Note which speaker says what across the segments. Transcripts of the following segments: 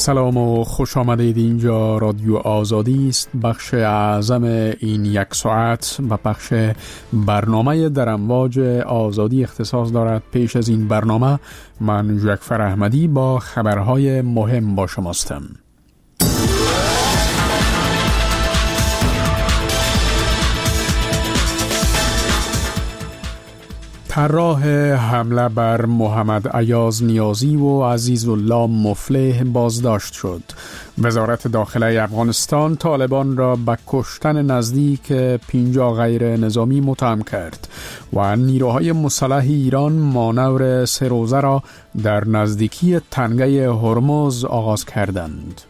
Speaker 1: سلام و خوش آمدید. اینجا رادیو آزادی است. بخش اعظم این یک ساعت و بخش برنامه در امواج آزادی اختصاص دارد. پیش از این برنامه من جعفر احمدی با خبرهای مهم با شماستم. طراح حمله بر محمد ایاز نیازی و عزیزالله مفلح بازداشت شد. وزارت داخله افغانستان طالبان را به کشتن نزدیک 50 غیر نظامی متهم کرد و نیروهای مسلح ایران مانور 3 روزه را در نزدیکی تنگه هرمز آغاز کردند.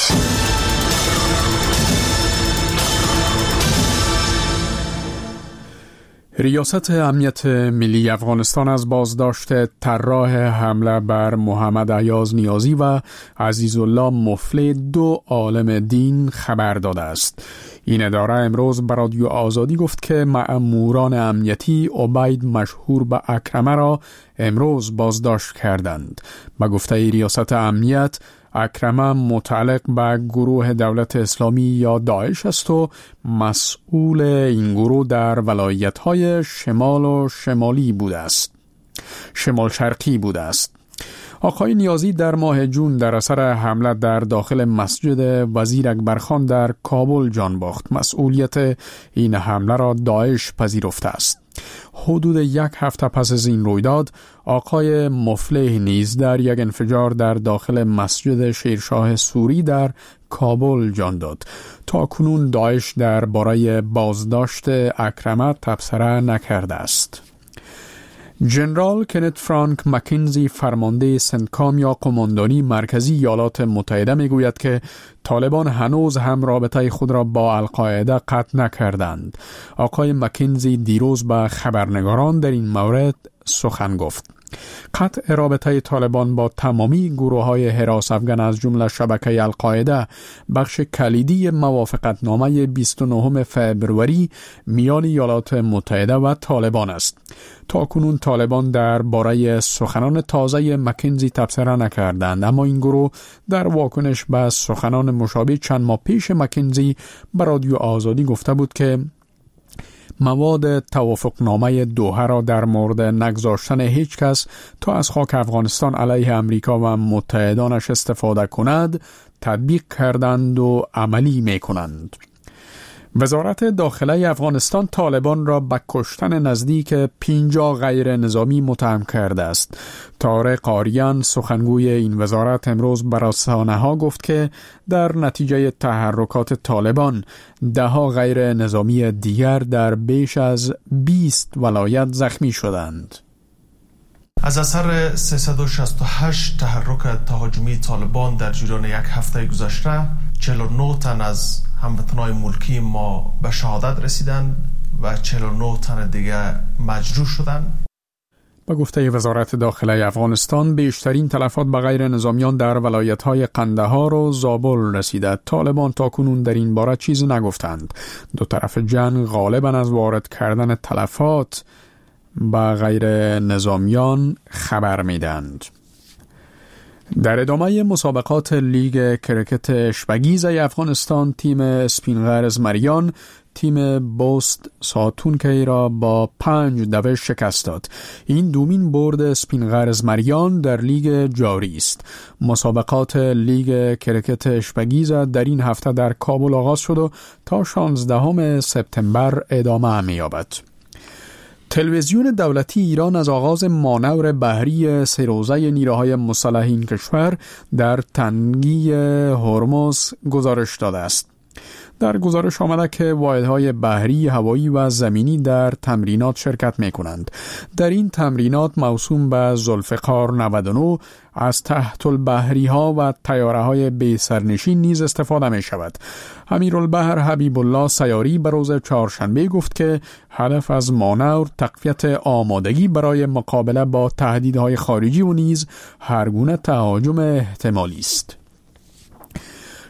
Speaker 1: ریاست امنیت ملی افغانستان از بازداشت طراح حمله بر محمد ایاز نیازی و عزیزالله مفلح 2 عالم دین خبر داده است. این اداره امروز به رادیو آزادی گفت که مأموران امنیتی عبید مشهور به اکرمه را امروز بازداشت کردند. به گفته ریاست امنیت، اکرمه متعلق به گروه دولت اسلامی یا داعش است و مسئول این گروه در ولایت‌های شمال و شمال شرقی بوده است. آقای نیازی در ماه جون در اثر حمله در داخل مسجد وزیر اکبرخان در کابل جان باخت. مسئولیت این حمله را داعش پذیرفته است. حدود 1 هفته پس از این رویداد، آقای مفلح نیز در یک انفجار در داخل مسجد شیرشاه سوری در کابل جان داد. تا کنون داعش درباره بازداشت اکرمه تبصره نکرده است. جنرال کنت فرانک مکینزی فرمانده سنتکام یا قماندانی مرکزی ایالات متحده میگوید که طالبان هنوز هم رابطه خود را با القاعده قطع نکردند. آقای مکینزی دیروز به خبرنگاران در این مورد سخن گفت. قطع رابطه طالبان با تمامی گروه‌های حراس افغان از جمله شبکه القاعده بخش کلیدی موافقتنامه 29 فبروری میان ایالات متحده و طالبان است. تا کنون طالبان درباره سخنان تازه مکینزی تبصره نکردند، اما این گروه در واکنش به سخنان مشابه چند ماه پیش مکینزی به رادیو آزادی گفته بود که مواد توافقنامه دوحه را در مورد نگذاشتن هیچ کس تا از خاک افغانستان علیه امریکا و متحدانش استفاده کند تطبیق کردند و عملی می کنند. وزارت داخله افغانستان طالبان را به کشتن نزدیک 50 غیر نظامی متهم کرده است. طارق آریان سخنگوی این وزارت امروز به رسانه‌ها گفت که در نتیجه تحرکات طالبان 10 غیر نظامی دیگر در بیش از 20 ولایت زخمی شدند.
Speaker 2: از اثر 368 تحرک تهاجمی طالبان در جریان 1 هفته گذشته 49 تن از هموطنان ملکی ما به شهادت رسیدند و 49 تن دیگر مجروح شدند.
Speaker 1: به گفته وزارت داخله افغانستان بیشترین تلفات به غیر نظامیان در ولایت‌های قندهار و زابل رسیده. طالبان تاکنون در این باره چیزی نگفتند. دو طرف جنگ غالباً از وارد کردن تلفات به غیر نظامیان خبر میدند. در ادامه مسابقات لیگ کرکت اشبگیز افغانستان، تیم اسپینغرز مریان تیم بوست ساتونکی را با 5 شکست داد. این دومین برد اسپینغرز مریان در لیگ جاری است. مسابقات لیگ کرکت اشبگیز در این هفته در کابل آغاز شد و تا 16 سپتامبر ادامه می‌یابد. تلویزیون دولتی ایران از آغاز مانور بحری 3 روزه نیروهای مسلح این کشور در تنگی هرمز گزارش داده است. در گزارش آمده که واحدهای بحری، هوایی و زمینی در تمرینات شرکت می کنند. در این تمرینات موسوم به ذوالفقار 99 از تحت البحری ها و طیاره های بی سرنشین نیز استفاده می شود. امیرالبحر حبیب الله سیاری به روز چهارشنبه گفت که هدف از مانور تقویت آمادگی برای مقابله با تهدیدهای خارجی و نیز هر گونه تهاجم احتمالی است.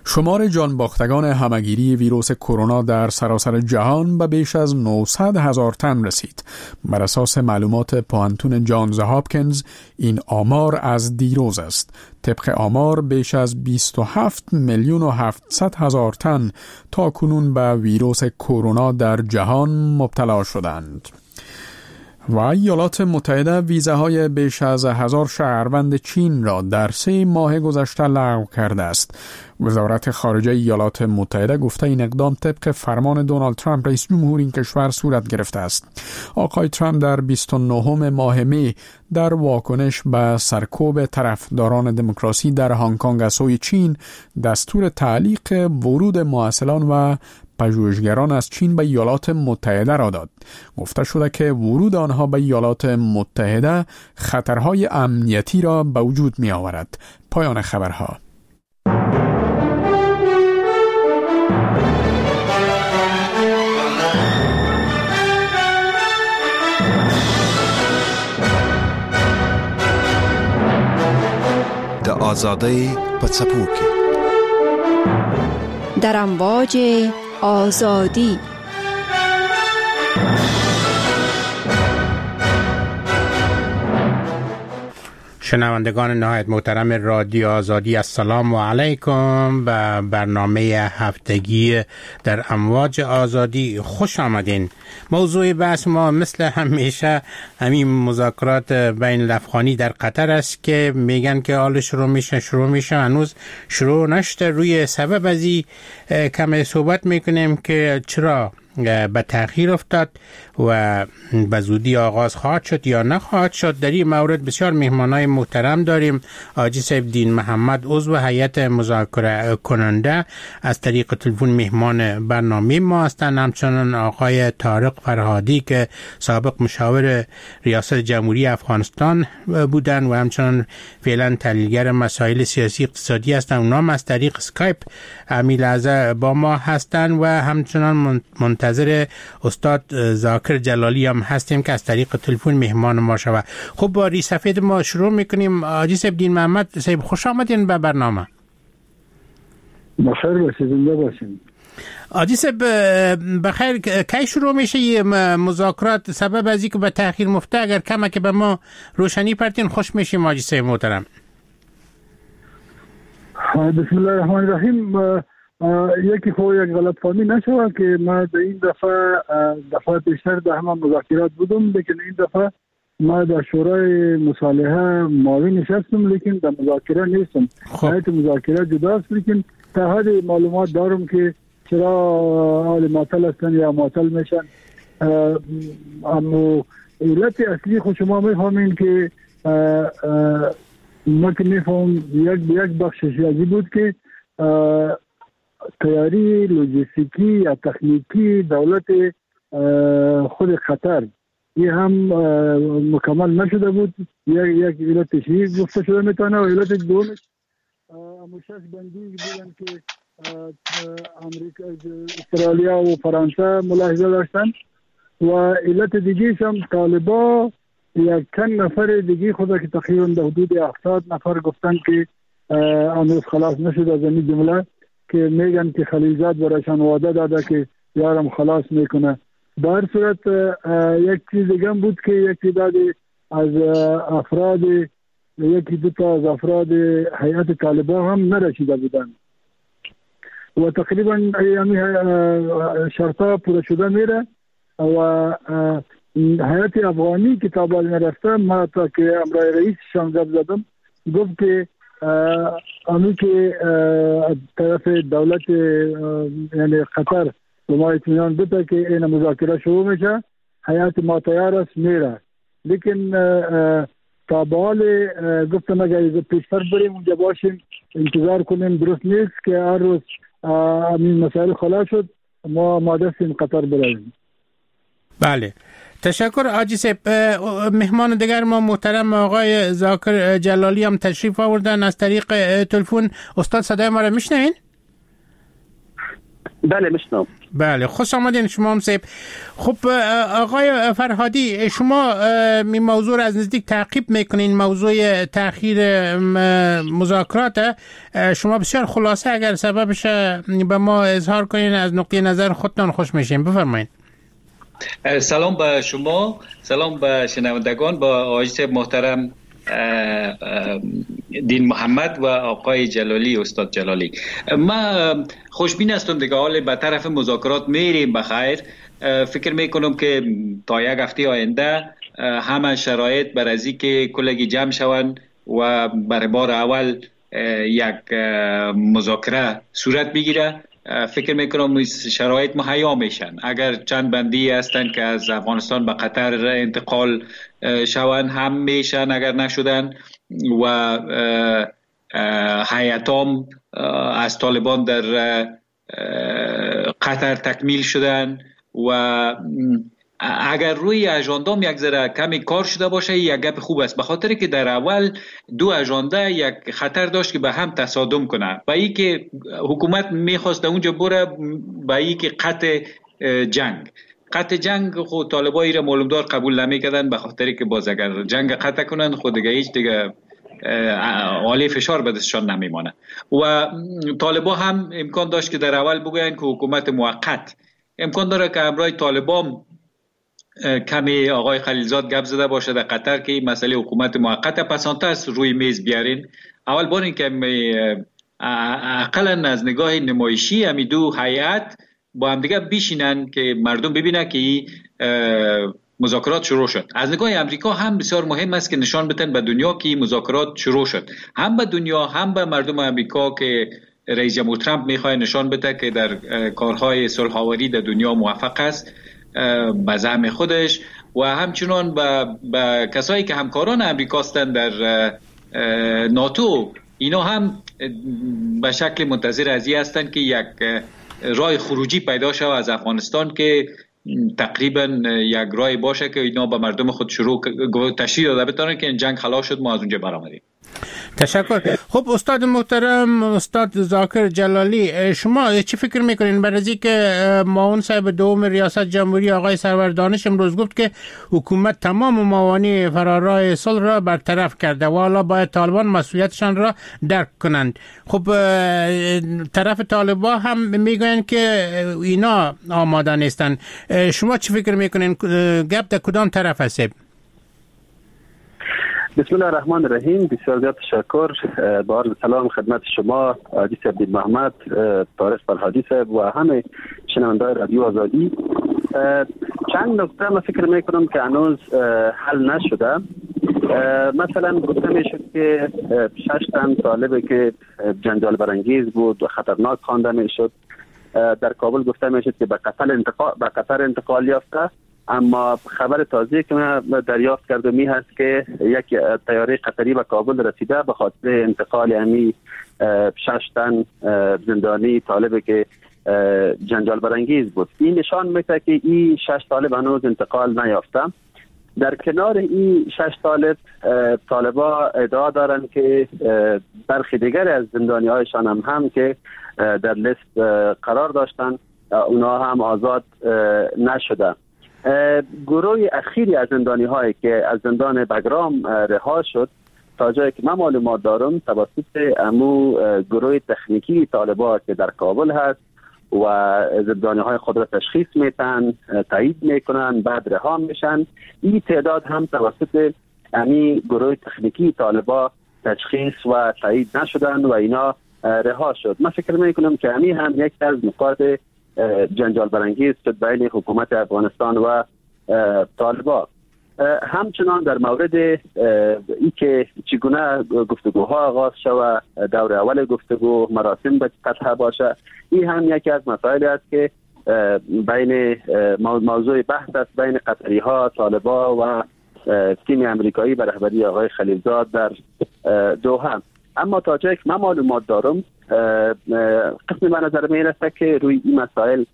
Speaker 1: شمار جانباختگان همگیری ویروس کرونا در سراسر جهان به بیش از 900,000 تن رسید. بر اساس معلومات پوهنتون جانز هاپکینز این آمار از دیروز است. طبق آمار بیش از 27,700,000 تن تا کنون به ویروس کرونا در جهان مبتلا شدند. و ایالات متحده ویزاهای بیش از 1000 شهروند چین را در 3 ماه گذشته لغو کرده است. وزارت خارجه ایالات متحده گفته این اقدام طبق فرمان دونالد ترامپ رئیس جمهور این کشور صورت گرفته است. آقای ترامپ در 29 ماه می در واکنش به سرکوب طرفداران دموکراسی در هنگ کنگ از سوی چین دستور تعلیق ورود مواصلان و پژوهشگران از چین به ایالات متحده را داد. گفته شده که ورود آنها به ایالات متحده خطرهای امنیتی را به وجود می آورد. پایان خبرها.
Speaker 3: د آزادی په څپو کې
Speaker 4: در امواج آزادی.
Speaker 5: شنوندگان نهایت محترم رادیو آزادی، السلام علیکم. به برنامه هفتگی در امواج آزادی خوش آمدین. موضوع بحث ما مثل همیشه همین مذاکرات بین الافغانی در قطر است که میگن که حال شروع میشه هنوز شروع نشده. روی سبب ازی کم صحبت میکنیم که چرا به تأخیر افتاد و به زودی آغاز خواهد شد یا نخواهد شد. در این مورد بسیار مهمانای محترم داریم. حاجی سیفالدین محمد عضو هیئت مذاکره کننده از طریق تلفن مهمان برنامه ما هستند. همچنان آقای طارق فرهادی که سابق مشاور ریاست جمهوری افغانستان بودند و همچنان فعلا تحلیلگر مسائل سیاسی اقتصادی هستند. اونا هم از طریق اسکایپ همین لحظه با ما هستند و همچنان منتظر استاد ذاکر جلالی هم هستیم که از طریق تلفن مهمان ما شود. خب با ریسفید ما شروع میکنیم. حاجی سیفالدین محمد صاحب خوش آمدین به برنامه.
Speaker 6: بخیر باشید، زنده باشید.
Speaker 5: حاجی صاحب بخیر، کی شروع میشه یه مذاکرات؟ سبب از اینکه به تأخیر مفته اگر کمه که به ما روشنی پرتین خوش میشیم. حاجی صاحب محترم.
Speaker 6: بسم الله الرحمن الرحیم. یکی یک غلط فهمی نشوه که ما در این دفعه پیشتر در همه مذاکرات بودم، لیکن این دفعه ما در شورای مصالحه معاون نشستم لیکن در مذاکره نیستم. هیئت مذاکره جداست، لیکن تا حد معلومات دارم که چرا حال معطل هستن یا معطل میشن. اما علت اصلی خود شما میفهمین که ما که میفهم یک بخشش ازی بود که تیاری لوجستیکی یا تکنیکی دولت خود قطر یہ هم مکمل نشده بود. یک علت تشریح گفته شده میتونه و علت دومش مشخص بندی بودن که امریکا، استرالیا و فرانسه ملاحظه داشتن و علت دیگه هم طالبا یک چند نفر دیگه خدا که تقریبا در حدود 70 نفر گفتن که هنوز خلاص نشده از این جمله که میگن که خلیلزاد برایشان وعده داده که یارم خلاص میکنه. در صورت یک چیز دیگه بود که یک تعداد از افراد، یکی دو تا از افراد هیئت طالبان هم نرسیده بودن و تقریبا یعنی شرطا پورا شده میره و هیئت افغانی که تابال نرفته. ما تا که امرای رئیس شانگب زدم گفت که امی که طرف دولت یعنی قطر به ما اطمینان بده که این مذاکره شروع میشه، هیئت ما تیار است میره. لیکن تا به حال گفتن اگر پیشتر بریم اونجا باشیم انتظار کنیم درست نیست که هر روز این مسائل خلاص شد ما آماده هستیم قطر برویم.
Speaker 5: بله، تشکر حاجی صاحب. مهمان دیگر ما محترم آقای ذاکر جلالی هم تشریف آوردن از طریق تلفن. استاد صدای ما را میشنوین؟
Speaker 7: بله میشنم.
Speaker 5: بله خوش آمدین شما هم سیب. خب آقای فرهادی، شما این موضوع از نزدیک تعقیب میکنین، موضوع تأخیر مذاکرات. شما بسیار خلاصه اگر سببش به ما اظهار کنین از نقطه نظر خودتان خوش میشیم. بفرمایید.
Speaker 8: سلام به شما، سلام به شنوندگان، با آقای محترم دین محمد و آقای جلالی، استاد جلالی. من خوشبین هستم دیگه حال به طرف مذاکرات میریم بخیر. فکر میکنم که تا یک هفته آینده همه شرایط بر از اینکه کلگی جمع شوند و برای بار اول یک مذاکره صورت بگیره. فکر میکنم شرایط مهیا میشن. اگر چند بندی هستن که از افغانستان به قطر انتقال شوند هم میشن اگر نشدن، و هیئتام از طالبان در قطر تکمیل شدن و اگر روی اژاندام یک ذره کمی کار شده باشه یک گپ خوب است، به خاطر که در اول دو اژانده یک خطر داشت که به هم تصادم کنه. با این که حکومت میخواست اونجا بره با این که قطع جنگ خود طالبایی را معلومدار قبول نمیکردن، به خاطر که باز اگر جنگ قطع کنن خود دیگه عالی فشار به دستشان نمیمانه. و طالبا هم امکان داشت که در اول بگوین که حکومت موقت، امکان داره که همراه طالبان کمی آقای خلیلزاد گپ زده باشه در قطر که این مسئله حکومت موقت پسانتر روی میز بیارین. اول بار این که اقلا از نگاه نمایشی همی دو هیئت با هم دیگه بشینن که مردم ببینن که مذاکرات شروع شد. از نگاه امریکا هم بسیار مهم است که نشان بدن به دنیا که مذاکرات شروع شد، هم به دنیا هم به مردم امریکا که رئیس جمهور ترامپ میخواد نشان بده که در کارهای صلح‌آوری در دنیا موفق است به زعم خودش، و همچنان به کسایی که همکاران امریکا هستند در ناتو، اینا هم به شکل منتظر از این هستند که یک راه خروجی پیدا شود از افغانستان که تقریبا یک راه باشه که اینا به مردم خود تشریح داده بتونن که این جنگ خلاص شد، ما از اونجا برآمدیم.
Speaker 5: تشکر. خب استاد محترم، استاد ذاکر جلالی، شما چی فکر میکنین بعد از اینکه معاون صاحب دوم ریاست جمهوری آقای سرور دانش امروز گفت که حکومت تمام موانع فرارای صلح را برطرف کرده و حالا باید طالبان مسئولیتشان را درک کنند؟ خب طرف طالبان هم میگوین که اینا آماده نیستن. شما چی فکر میکنین؟ گپ در کدام طرف است؟
Speaker 7: بسم الله الرحمن الرحیم. بسیار زیاد تشکر. با عرض سلام خدمت شما حاجی صاحب دین محمد، طارق فرهادی صاحب و همه شنوندگان رادیو آزادی. چند نکته من فکر میکنم که هنوز حل نشده. مثلا گفته میشد که 6 تن طالبی که جنجال برانگیز بود و خطرناک خوانده میشد در کابل گفته میشد که به قطر انتقال یافته، اما خبر تازه که من دریافت کردم این هست که یک طیاره قطری به کابل رسیده به خاطر انتقال 6 تن زندانی طالبی که جنجال برانگیز بود. این نشان میده که این 6 طالب هنوز انتقال نیافته. در کنار این 6 طالب، طالبا ادعا دارند که برخی دیگر از زندانی هایشان هم که در لیست قرار داشتن اونا هم آزاد نشده. گروه اخیری از زندانی هایی که از زندان بگرام رها شد تا جایی که من معلومات دارم توسط امو گروه تکنیکی طالبان که در کابل هست و زندانی های خود را تشخیص میتن، تایید میکنن، بعد رها میشن. این تعداد هم توسط امی گروه تکنیکی طالبان تشخیص و تایید نشدن و اینا رها شد. من فکر میکنم که امی هم یک از نقاط جنجال برانگیز شد بین حکومت افغانستان و طالبان. همچنان در مورد ای که چگونه گفتگوها آغاز شود، دور اول گفتگو مراسم به قطعه باشه، این هم یکی از مسائل است که بین موضوع بحث است بین قطری ها، طالبان و تیم امریکایی به رهبری آقای خلیلزاد در دوحه. اما تا جایی که من معلومات دارم قسمی به نظر می رسه که روی این مسائل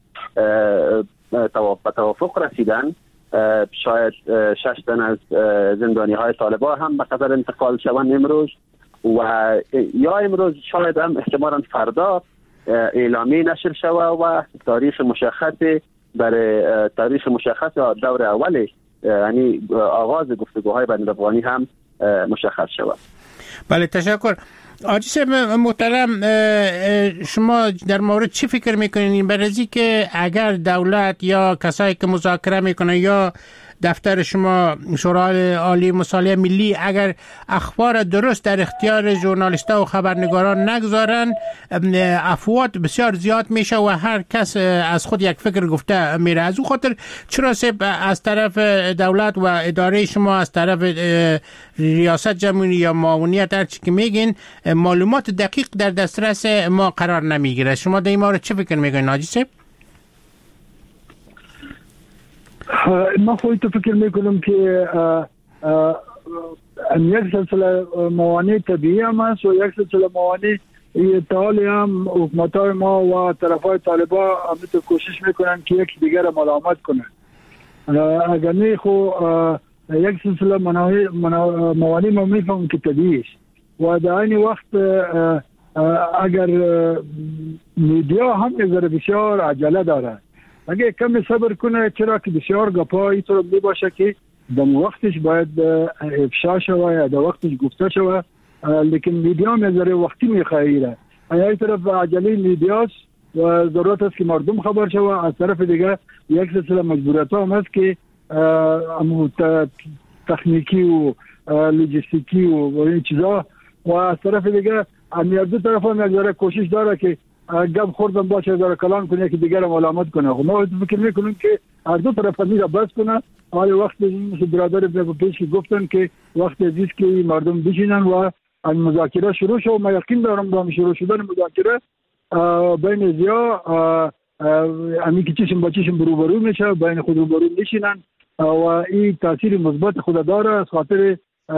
Speaker 7: توافق رسیدن. شاید 6 تن از زندانی های طالبان هم به قطر انتقال شوند امروز، و یا امروز شاید هم احتمالاً فردا اعلامی نشر شود و تاریخ مشخص برای تاریخ مشخص دور اول یعنی آغاز گفتگوهای بین الافغانی هم مشخص شود.
Speaker 5: بله تشکر. آجی صاحب محترم، شما در مورد چی فکر میکنین برای که اگر دولت یا کسایی که مذاکره میکنه یا دفتر شما شورای عالی مصالحه ملی اگر اخبار درست در اختیار ژورنالیست‌ها و خبرنگاران نگذارن، افواط بسیار زیاد میشه و هر کس از خود یک فکر گفته میره. از اون خاطر چرا از طرف دولت و اداره شما از طرف ریاست جمهوری یا معاونیت هر چی که میگین معلومات دقیق در دسترس ما قرار نمیگیره؟ شما در این مورد چه فکر میکنین حاجی صاحب؟
Speaker 6: ما خودت فکر میکنم که یک سلسله موانع طبیعی هم است و یک سلسله موانع اتحالی هم حکومت‌های ما و طرفای طالبان همیشه کوشش میکنن که یک دیگر را ملامت کنن. اگر نه خو یک سلسله موانع ما میفهمم که طبیعی است و در این وقت اگر میدیا هم نظر بسیار عجله داره، اگه کمی صبر کنه، چرا که بسیار گپا این طور می باشه که در وقتش باید افشا شوه یا در وقتش گفته شوه، لیکن میدیا نظر وقتی میخواییره. این طرف عجله میدیاست و ضرورت است که مردم خبر شوه. از طرف دیگه یک سلسله مجبوریت هم هست که تکنیکی و لوجستیکی و این چیزا، و از طرف دیگه هر دو طرف هم یک کوشش داره که گپ خوردن باشه داره کلام کنه که دیگر ملامت کنه. خب ما فکر میکنیم که هر دو طرف میره بس کنه. حالا وقت برادر پیش گفتن که وقت عزیز که مردم بشینن و مذاکره شروع شد. ما یقین دارم با شروع شدن مذاکره بین زیا امی که چشم با چشم روبرو میشه، بین خود روبرو میشینن و این تاثیر مثبت خود داره از خاطر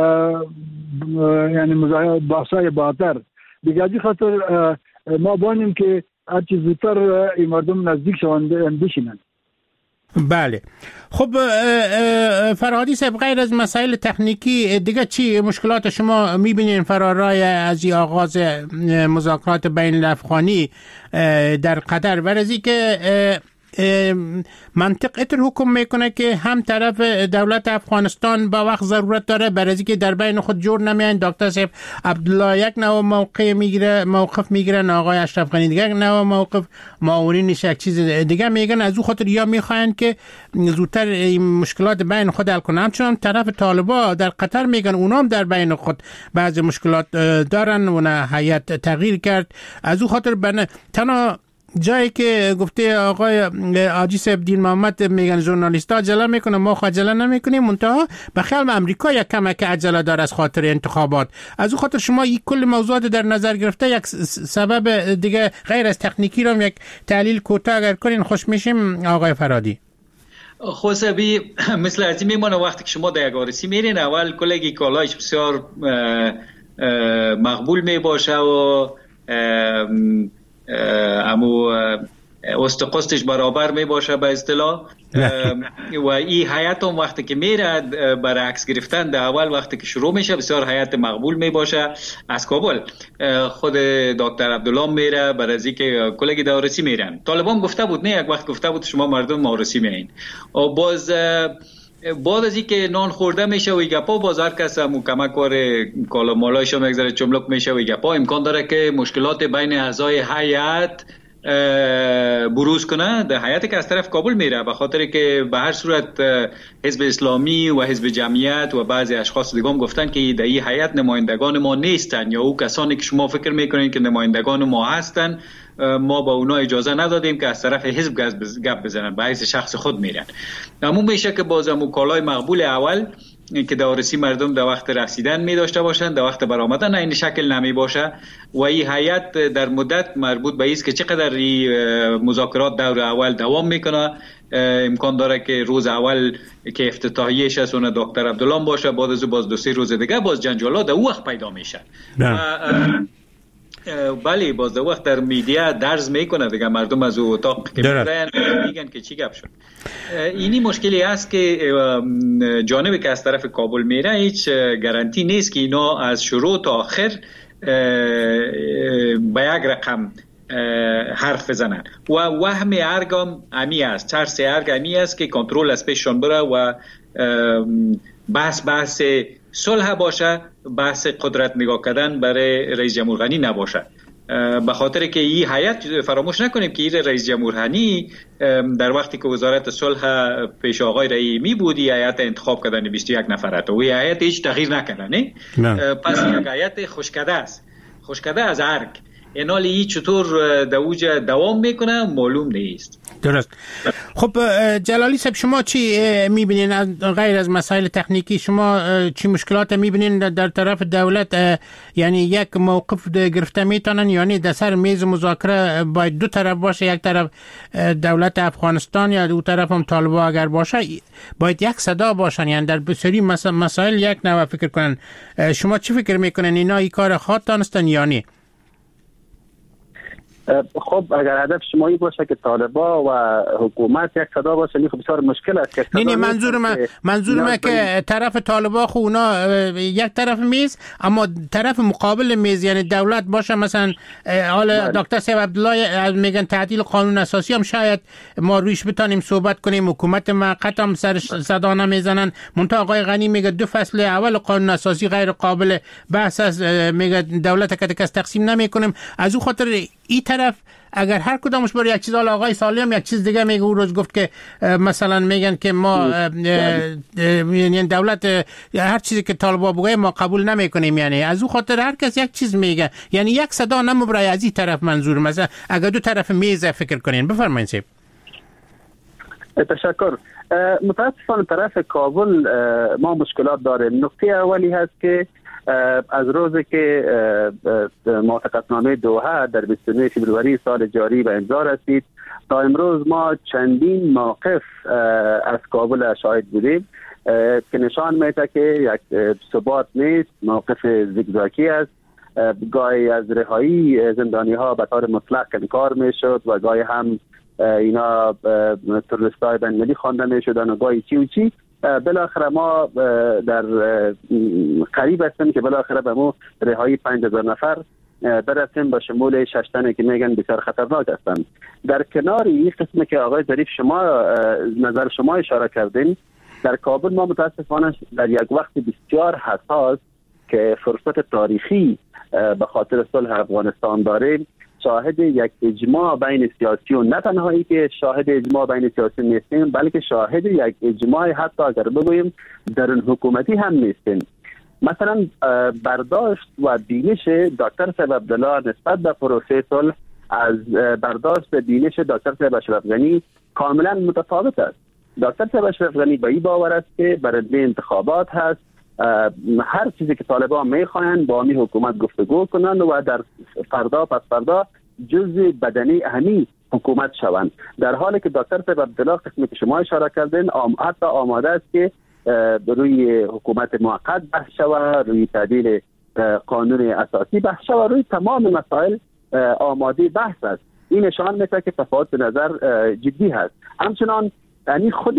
Speaker 6: یعنی بحثای بعدتر دیگه. از خاطر ما بانیم که هرچی زودتر این مردم نزدیک شوند بشینن.
Speaker 5: بله. خب فرهادی صاحب، غیر از مسائل تکنیکی دیگه چی مشکلات شما میبینین فرارای از این آغاز مذاکرات بین الافغانی در قطر؟ ورزی که منطق اتر حکم میکنه که هم طرف دولت افغانستان با وقت ضرورت داره برای که در بین خود جور نمیان. دکتر صاحب عبدالله یک نوع موقف میگیرن، آقای اشرف غنی دیگه یک نوع موقف، معاونینش یک چیز دیگه میگن. از اون خاطر یا میخواین که زودتر این مشکلات بین خود حل کنن، همچنان طرف طالبا در قطر میگن اونام در بین خود بعضی مشکلات دارن و هیئت تغییر کرد. از اون خاطر تنها جایی که گفته آقای حاجی صاحب دین محمد میگن ژورنالیست‌ها عجله میکنه، ما عجله نمیکنیم، منتها به خیال امریکا یک کمک عجله داره از خاطر انتخابات. از اون خاطر شما این کل موضوعات در نظر گرفته یک سبب دیگه غیر از تکنیکی رو یک تحلیل کوتاه اگر کنین خوش میشیم آقای فرادی.
Speaker 8: خوسبی مثل از این میمونه وقتی که شما در یک آرسی میرین، اول کلگی کالایش بسیار مقبول میباشه و امو استقاستش برابر می باشه به اصطلاح و این حیات هم وقتی که میره برعکس گرفتن در اول وقتی که شروع میشه بسیار حیات مقبول می باشه. از کابل خود دکتر عبدالله میره برای که کلگی دارسی میرن. طالبان گفته بود، نه یک وقت گفته بود شما مردم مارسی میین و باز بعد از اینکه نان خورده میشه و گپا باز هر کس کمک کار کالا مالایشو میگذاره چملک میشه و گپا امکان داره که مشکلات بین اعضای هیئت بروز کنه. در هیئتی که از طرف کابل میره به خاطر که به هر صورت حزب اسلامی و حزب جمعیت و بعضی اشخاص دیگه هم گفتن که در این هیئت نمایندگان ما نیستن یا او کسانی که شما فکر میکنین که نمایندگان ما هستن ما با اونا اجازه ندادیم که از طرف حزب گپ بزنن، به حیث شخص خود میرن. اما میشه که بازم کالای مقبول اول که دارسی مردم در وقت رسیدن می داشته باشند، در وقت برآمدن این شکل نمی باشه و این هیئت در مدت مربوط به است که چقدر مذاکرات دور اول دوام میکنه. امکان داره که روز اول که افتتاحیه‌اش است اون دکتر عبدالله باشه، بعد از باز 2-3 روز دیگه باز جنجالات در وقت پیدا میشه. بله باز در وقت در میدیا درز میکنه دیگه، مردم از اتاق که میگن که چی گپ شد. اینی مشکلی است که جانبی که از طرف کابل میره هیچ گارانتی نیست که اینا از شروع تا آخر به یک رقم حرف بزنن و وهم ارگام امی است، ترس ارگ امی است که کنترل از پیششان بره و بحث صلح باشه، بحث قدرت نگاه کردن برای رئیس جمهور غنی نباشه. به خاطر که این هیئت، فراموش نکنیم که این رئیس جمهور غنی در وقتی که وزارت صلح پیش آقای رحیمی بود، این هیئت انتخاب کردن 21 نفره و این هیئت هیچ تغییر نکرده نه. پس یک هیئت خشکده است، خشکده از ارگ. اینالی ای چطور دوجه دوام میکنه معلوم نیست.
Speaker 5: درست. خب جلالی صاحب، شما چی میبینین غیر از مسائل تکنیکی؟ شما چی مشکلات میبینین در طرف دولت؟ یعنی یک موقف گرفته میتونن، یعنی در سر میز مذاکره باید دو طرف باشه، یک طرف دولت افغانستان یا دو طرف هم طالبان اگر باشه باید یک صدا باشن، یعنی در بسیاری مسائل یک نوع فکر کنن. شما چی فکر میکنن؟ اینا این کار خواهد دانستن یا نه؟
Speaker 7: خب اگر هدف شمایی باشه که طالبا و حکومت یک صدا باشه، این خب بسیار مشکل است.
Speaker 5: نه منظور من که طرف طالبا خب اونا یک طرف میز، اما طرف مقابل میز یعنی دولت باشه. مثلا حالا دکتر صاحب عبدالله میگن تعدیل قانون اساسی هم شاید ما رویش بتونیم صحبت کنیم، حکومت موقت هم سرش صدا نمیزنن. منتها آقای غنی میگه 2 فصل اول قانون اساسی غیر قابل بحث است، میگه دولت کس تقسیم نمیکنیم. از اون خاطر این طرف اگر هر کدامش بر یک چیز، آقای سالم یک چیز دیگه میگه، اون روز گفت که مثلا میگن که ما یعنی دولت هر چیزی که طالبان بگه ما قبول نمیکنیم، یعنی از اون خاطر هر کس یک چیز میگه، یعنی یک صدا نمیبره از این طرف. منظور مثلا اگر دو طرف میز فکر کنین. بفرمایید سیب.
Speaker 7: تشکر. متاسفانه طرف کابل ما مشکلات داریم. نقطه اولی هست که از روزی که موافقتنامه دوحه در 29 فوریه سال جاری به امضا رسید تا امروز ما چندین موقف از کابل شاهد بودیم که نشان میده که یک ثبات نیست، موقف زگزاکی است. گاهی از رهایی زندانی ها به طور مطلق انکار میشد و گاهی هم اینا تروریستای بین‌المللی خوانده میشدن و گاهی چی. بالاخره ما در قریب هستیم که بالاخره به مو رهایی 5000 نفر برسیم با شمول 6 تنه که میگن بسیار خطرناک هستند. در کنار این قسمی که آقای ظریف شما نظر شما اشاره کردین، در کابل ما متاسفانه در یک وقت بسیار حساس که فرصت تاریخی به خاطر صلح افغانستان داریم، شاهد یک اجماع بین سیاسیون، نه تنهایی که شاهد اجماع بین سیاسیون نیستیم بلکه شاهد یک اجماع حتی اگر بگوییم درون حکومتی هم نیستیم. مثلا برداشت و بینش دکتر صاحب عبدالله نسبت به پروسه صلح از برداشت و بینش دکتر صاحب اشرف غنی کاملا متفاوت است. دکتر صاحب اشرف غنی به این باور است که برنده انتخابات هست، هر چیزی که طالبان میخواین با می حکومت گفتگو کنن و در فردا پس فردا جزء بدنی همی حکومت شوند، در حالی که دکتر صاحب عبدالله قسمی که شما اشاره کردین حتی آماده است که روی حکومت موقت بحث شود، روی تعدیل قانون اساسی بحث شود، روی تمام مسائل آماده بحث است. این نشان میده که تفاوت نظر جدی هست. همچنان یعنی خود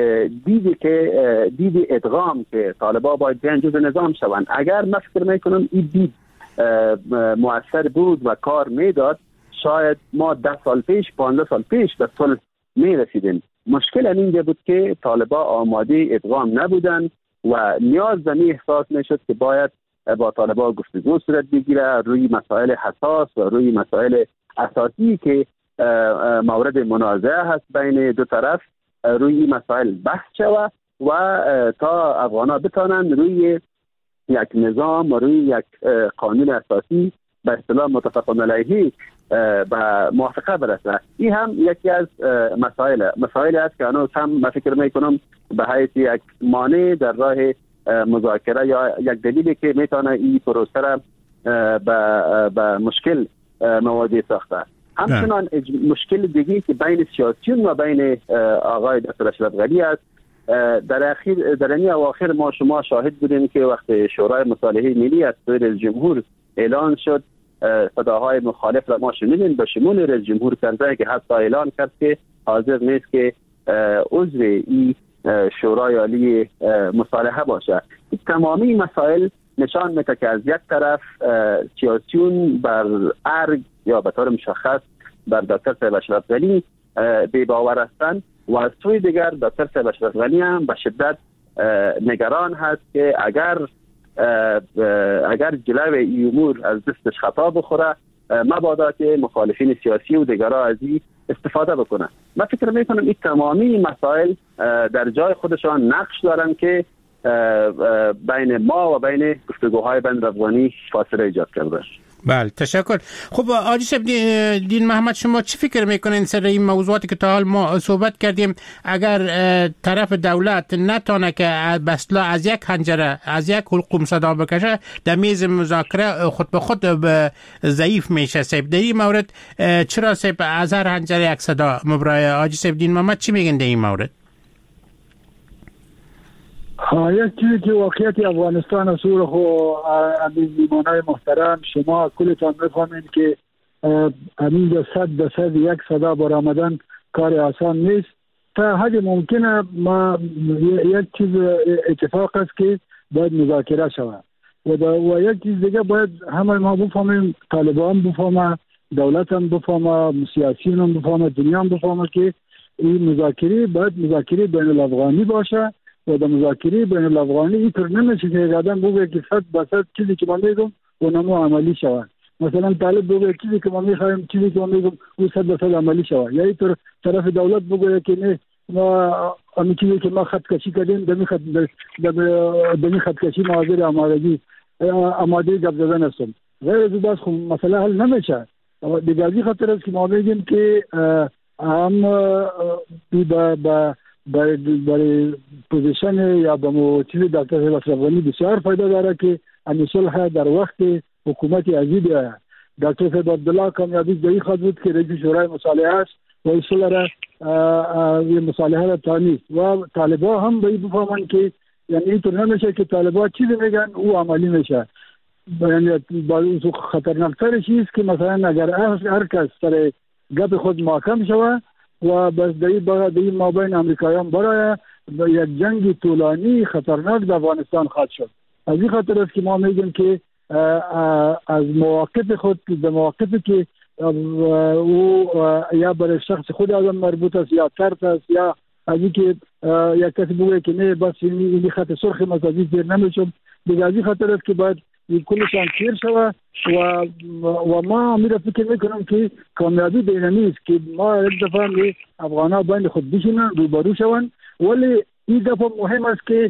Speaker 7: دید ادغام که طالبان باید بیان جزء نظام شوند، اگر من فکر میکنم این دید مؤثر بود و کار میداد، شاید ما 10 سال پیش 15 سال پیش به صلح میرسیدیم. مشکل اینجا بود که طالبان آماده ادغام نبودن و نیاز به این احساس میشد که باید با طالبان گفتگو صورت بگیره روی مسائل حساس و روی مسائل اساسی که مورد منازعه هست بین دو طرف، روی مسائل بحث شود و تا افغان‌ها بتانند روی یک نظام و روی یک قانون اساسی به اصطلاح متفق علیه به موافقه برسه. این هم یکی از مسائل است که هنوز هم من فکر میکنم به حیث یک مانع در راه مذاکره یا یک دلیلی که میتونه این پروسه را به مشکل مواجه ساخته. همچنان مشکل دیگی که بین سیاسیون و بین آقای دکتر اشرف غنی است. در این اواخر ما شما شاهد بودیم که وقت شورای مصالحه ملی از رئیس جمهور اعلان شد، صداهای مخالف را ما شنیدیم، به شمول رئیس جمهور کرده که حتی اعلان کرد که حاضر نیست که عضو این شورای عالی مصالحه باشه. تمامی مسائل نشان میده که از یک طرف سیاسیون بر ارگ یا به طور مشخص بر دکتر صاحب اشرف غنی بی باور هستند و از سوی دیگر دکتر صاحب اشرف غنی هم به شدت نگران هست که اگر جلوی این امور از دستش خطا بخوره مبادا که مخالفین سیاسی و دیگرها از این استفاده بکنن. من فکر میکنم این تمامی مسائل در جای خودشان نقش دارن که بین ما و بین گفتگوهای بین افغانی فاصله ایجاد کرده.
Speaker 5: بله تشکر. خب حاجی صاحب دین محمد شما چی فکر میکنین سر این موضوعاتی که تا حال ما صحبت کردیم؟ اگر طرف دولت نتونه که بسلا از یک حنجره از یک حلقوم صدا بکشه در میز مذاکره خود به خود ضعیف میشه. صاحب در این مورد چرا صاحب از هر حنجره یک صدا مبرای؟ حاجی صاحب دین محمد چی میگن در این مورد؟
Speaker 6: یک چیزی که واقعیت افغانستان اصول خو میمانای محترم شما کلتان میفهمین که همین 100% یک صدا برآمدن کار آسان نیست. تا حد ممکنه ما یک چیز اتفاق است که باید مذاکره شود و یک چیز دیگه باید همه ما بفهمیم، طالبان بفهمه، دولت هم بفهمه، سیاسیون هم بفهمه، دنیا هم بفهمه که این مذاکره باید مذاکره بین الافغانی باشه و در مذاکره بین الافغانی اینطور نمیشه که آدم بگه که 100% چیزی که ما میگم اونمو عملی شود. مثلا طالب بگه چیزی که ما میخوایم چیزی که ما میگم او 100% عملی شود، یا اینطور طرف دولت بگه که نه ما همین چیزی که ما خط کشی کردیم دمی خط کشی معاذر آماده گپ زدن هستم. غیر از بس خب مسئله حل نمیشه. دیگه خاطر است که ما میگیم که هم برای پوزیشن یا به چیز دکتر صاحب اشرف غنی بسیار فایده داره که این صلح در وقت حکومت عزیز دکتر صاحب عبدالله کامیابی دایی خواهد بود که رئیس شورای مصالحه است و این صلح را مصالحه را تانیست و طالبا هم باید بفهمن که یعنی اینطور نمیشه که طالبا چیزی میگن او عملی میشه. یعنی خطرناکتر چیز که مثلا اگر هر کس سر گپ خود محکم شود و بس در ما بین امریکایان برای یک جنگ طولانی خطرناک در افغانستان خواهد شد. از این خاطر است که ما میگیم که از مواقف خود به مواقفی که او یا برای شخص خود آدم مربوط است یا ترس است یا از این که یک کسی بگه که نه بس این خط سرخ مذهبی دیر نمیشم، دیگه از این خاطر است که باید این کلشان تیر شود و ما امیر فکر میکنم که کامیابی بینمی است که ما یک دفعه افغانها بین خود بشینن روبرو شوند. ولی این دفعه مهم است که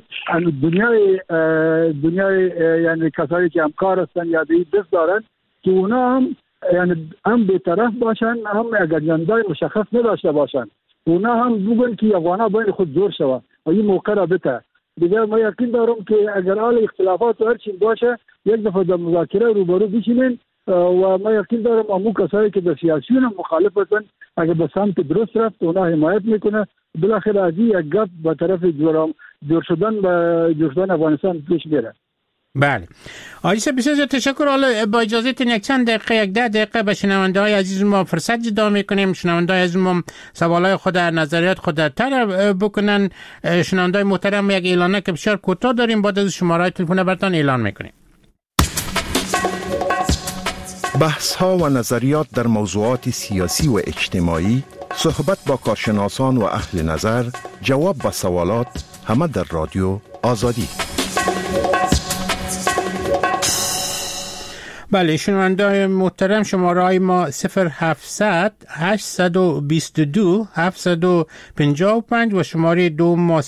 Speaker 6: دنیای یعنی کسایی که همکار هستند یا به دست دارند که اونا هم بی‌طرف باشند، هم اجندای مشخص نداشته باشند، اونا هم بگن که افغانها بین خود جور شوند و این موقع را بده. دیگر ما یقین دارم که اگر حال اختلافات و هر چیز باشه یک دفعه در مذاکره روبرو بشینن و ما یقین دارم امو کسایی که در سیاسیون هم مخالف هستن اگر به سمت درست رفت اونا حمایت میکنه بالاخره از این یک گپ به طرف جور شدن افغانستان پیش میره.
Speaker 5: بله آقای صاحب بسیار تشکر. حالا با اجازهتون یک چند دقیقه 10 دقیقه به شنونده های عزیز ما فرصت جدا میکنیم. شنونده های عزیز ما سوالای خود نظریات خود طرح بکنن. شنونده های محترم یک اعلانه که بسیار کوتاه داریم، بعد از شماره تلفن براتون اعلان میکنیم.
Speaker 3: بحث ها و نظریات در موضوعات سیاسی و اجتماعی، صحبت با کارشناسان و اهل نظر، جواب به سوالات، همه در رادیو آزادی.
Speaker 5: بله شنونده محترم شماره های ما 0700 822 755 و شماره دو ما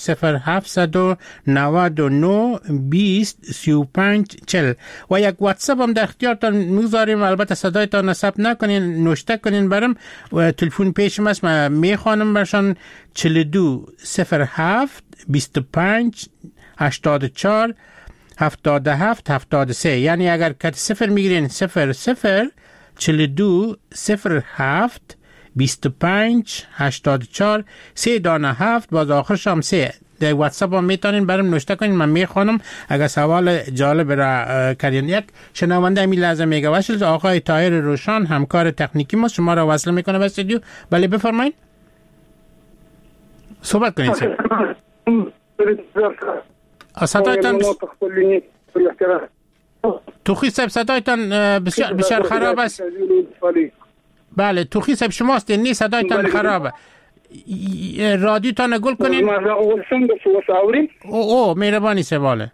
Speaker 5: 0799 20 35 40 و یک واتساپ هم در اختیارتان میگذاریم. البته صدایتان ثبت نکنین، نوشته کنین برام و تلفن پیشم است من میخوانم برشان 42 07 25 84 77 73. یعنی اگر کت 0 میگیرین 00 42 07 25 84 3 دانه 7 باز آخرش هم 3. در واتساپ هم میتونین برام نوشته کنین، من میخوانم اگر سوال جالب را کردین. یک شنونده امی لازم میگه وصل آقای طاهر روشان همکار تکنیکی ما شما را وصل میکنه به استودیو. بله بفرمایید صحبت کنین. صدایتان توخی صاحب صدایتان بسیار خراب است. بله توخی صاحب شماست، نی صدایتان خرابه. رادیوتان گل کنین. او مهربانی سواله.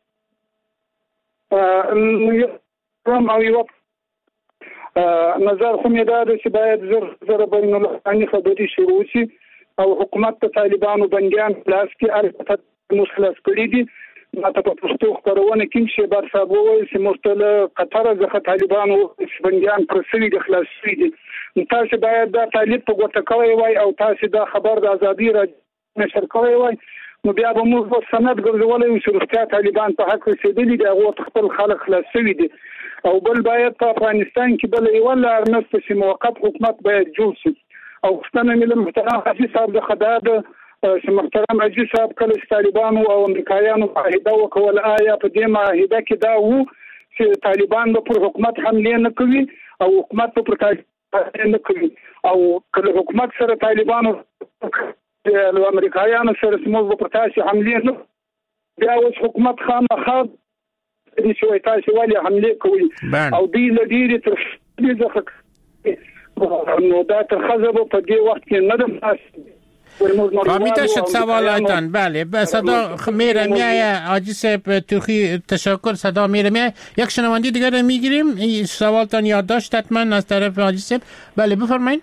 Speaker 9: نظر خو مې دا دی چې باید زر بین الافغاني خبرې شروع شي او حکومت د طالبانو بندیان لاس کې البته مخلص کړي دي. ماته په پښتو خبرونه کې شي بار صاحب وایي چې مستله قطر ځخه طالبانو بندیان پر سوي د خلاص شي دي. تاسو باید دا طالب په ګوته کوي وای او تاسو دا خبر د ازادي را نشر کوي وای نو بیا به موږ سند ګرځولای چې رښتیا طالبان په حق رسیدلي دي او خپل خلک خلاص شوي دي. او بل باید په افغانستان کې بل یو لار نشته چې موقت حکومت باید جوړ شي. او ستنه مل محترم حاجی صاحب د خدای چې محترم حاجی صاحب کله طالبانو او امریکایانو معاهده وکول آیا په دې معاهده کې دا وو چې طالبان به پر حکومت حمله نه کوي او حکومت به پر طالبان نه کوي او کله حکومت سره طالبانو د امریکایانو سره سمو په تاسو حمله نه بیا اوس حکومت خامخا دي شوي تاسو ولې حمله کوي او دې لدیره تر دې ځکه نو دا تر خزبه په دې وخت کې نه ده.
Speaker 5: فهمیده شد سوالاتان. بله صدا میره میایه حاجی صاحب توخی تشکر. صدا میره میایه. یک شنونده دیگر رو میگیریم. این سوالتان یادداشت حتما از طرف حاجی صاحب. بله بفرمایید.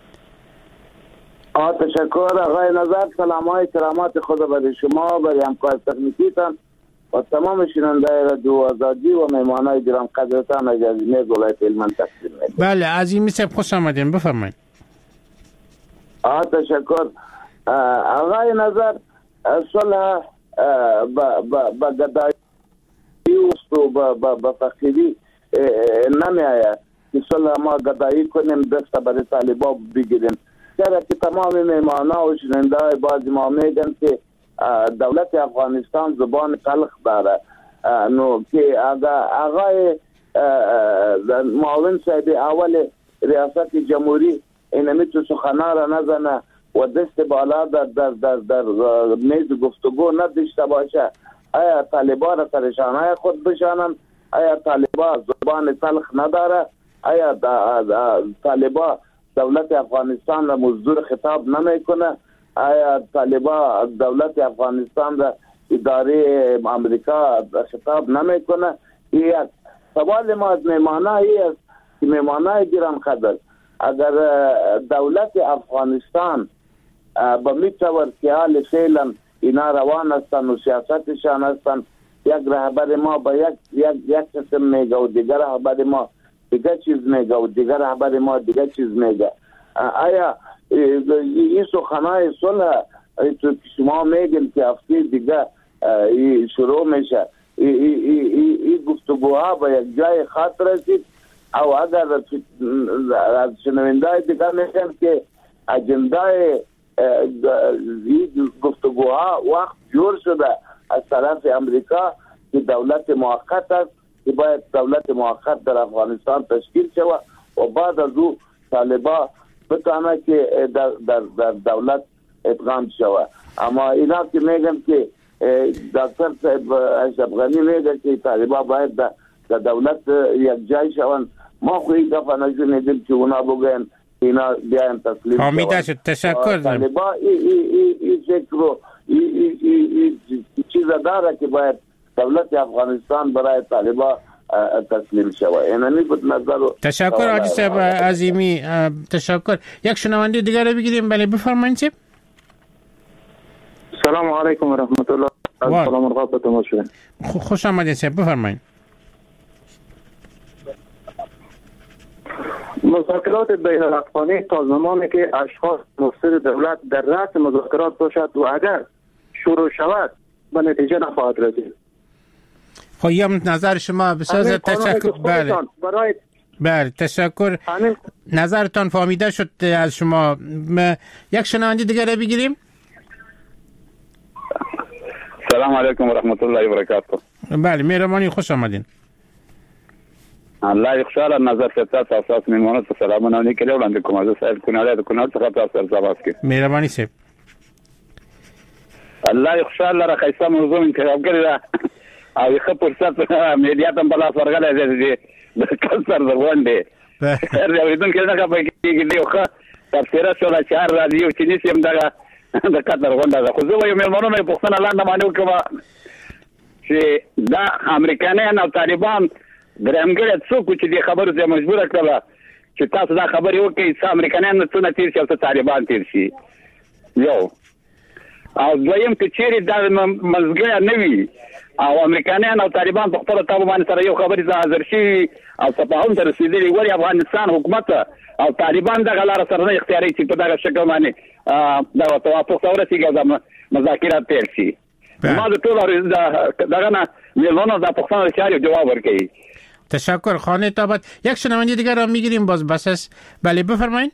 Speaker 10: تشکر آقای نظر. سلامای کرامات خدا برای شما، برای همکار تکنیکیتان و تمام شنونده رادیو آزادی و مهمانای گرام قدرتان از عظیمه ولایت هلمند تقدیم می‌کنم.
Speaker 5: بله عظیمی صاحب خوش آمدین، بفرمایید.
Speaker 10: تشکر آقای نظر. صلح با گدایی و با فقیری نمیآید که صلح ما گدایی کنیم دست برای طالبان بگیریم. چرا که تمام مهمانا و شنونده های بعضی ما میگن که دولت افغانستان زبان تلخ داره. نو که آقای معاون صاحب اول ریاست جمهوری اینمی تو سخنه را نزنه و دست بالا در میز گفتگو نداشته باشه. آیا طالبان را سرشانه خود بشانن؟ آیا طالبان زبان تلخ نداره؟ آیا طالبان دولت افغانستان را مزدور خطاب نمیکنه؟ آیا طالبان دولت افغانستان را اداره امریکا خطاب نمیکنه؟ یک سوال ما از مهمانای است که مهمانای گران قدر اگر دولت افغانستان به میتور که حال فعلا اینا روان هستن و سیاستشان هستن، یک رهبر ما به یک قسم میگه و دیگر رهبر ما دیگر چیز میگه و دیگر رهبر ما دیگر چیز میگه. آیا این سخنهای صلح که شما میگن که هفته دیگه شروع میشه، این گفتگوها به یک جای خط رسید؟ او اگر از شنونده دیگر میگن که اجندای این گفتگوها وقت جور شده از طرف امریکا که دولت موقت است که باید دولت موقت در افغانستان تشکیل شود و بعد از او طالبان بتانه که در دولت ادغام شود. اما اینا که میگن که دکتر صاحب اشرف غنی میگه که طالبان باید در دولت یک جای شوند، ما خویی دفعه نشونیدیم که اونا بگن اینا بیاین تسلیم شوند.
Speaker 5: حمیده شد تشکر.
Speaker 10: طالبان این فکر رو این چیز داره که باید دولت افغانستان برای طالبان تسلیم شود. اینانی بود نظر.
Speaker 5: تشکر حاجی صاحب عظیمی، تشکر. یک شنونده دیگر رو بگیریم. بله بفرمایید.
Speaker 9: سلام علیکم و رحمت الله. سلام و رحمت الله.
Speaker 5: خوش آمدید صاحب، بفرمایید.
Speaker 9: مذاکرات بین الافغانی تا زمانی که اشخاص مفسد دولت در رأس مذاکرات باشد و اگر شروع شود به نتیجه نخواهد رسید.
Speaker 5: خب یه نظر شما بسازه. تشکر. بله تشکر. نظرتان فهمیده شد از شما. یک شنونده دیگر بگیریم.
Speaker 11: سلام علیکم و رحمت الله و برکاته.
Speaker 5: بله مهربانی، خوش آمدین.
Speaker 11: الله یخشال نظر فتات اساس میمونه سلامونه نیکلی وړاندې کوم. زه صاحب کونړ څخه تاسو سره کې
Speaker 5: مهرباني صاحب.
Speaker 11: الله یخشال را خیسه موضوع انتخاب کړی دا او یو فرصت ملیات هم بلا فرغله دی د کلچر د غونډې اوریدون کې دا پکې دی خو تفسیر شول چې رادیو چې نسیم دا د قطر غونډه ده. خو زه وایم مېلمنو مې پوښتنه لاندې باندې وکړه چې دا امریکایان او طالبان درېمګړی څوک چې دې خبرو ته مجبوره کړله چې تاسو دا خبرې وکړئ چې امریکایان څونه تیر شي او طالبان تیر شي. یو او دویم که چیرې دا مزګړی نه وي او امریکایان او طالبان په خپل تابو باندې سره یو خبرې حاضر شي او تفاهم ته رسیدلی وي افغانستان حکومت او طالبان دغه لار سره نه اختیاري چې په دغه شکل باندې دا توافق ته ورسیږي او مذاکرات پیل شي. ما د ټول دغه نه میلمانو دا پوښتنه چاري جواب ورکړي.
Speaker 5: تشکر خانه تابت. یک شنونده دیگر را میگیریم باز بس است. بله بفرمایید.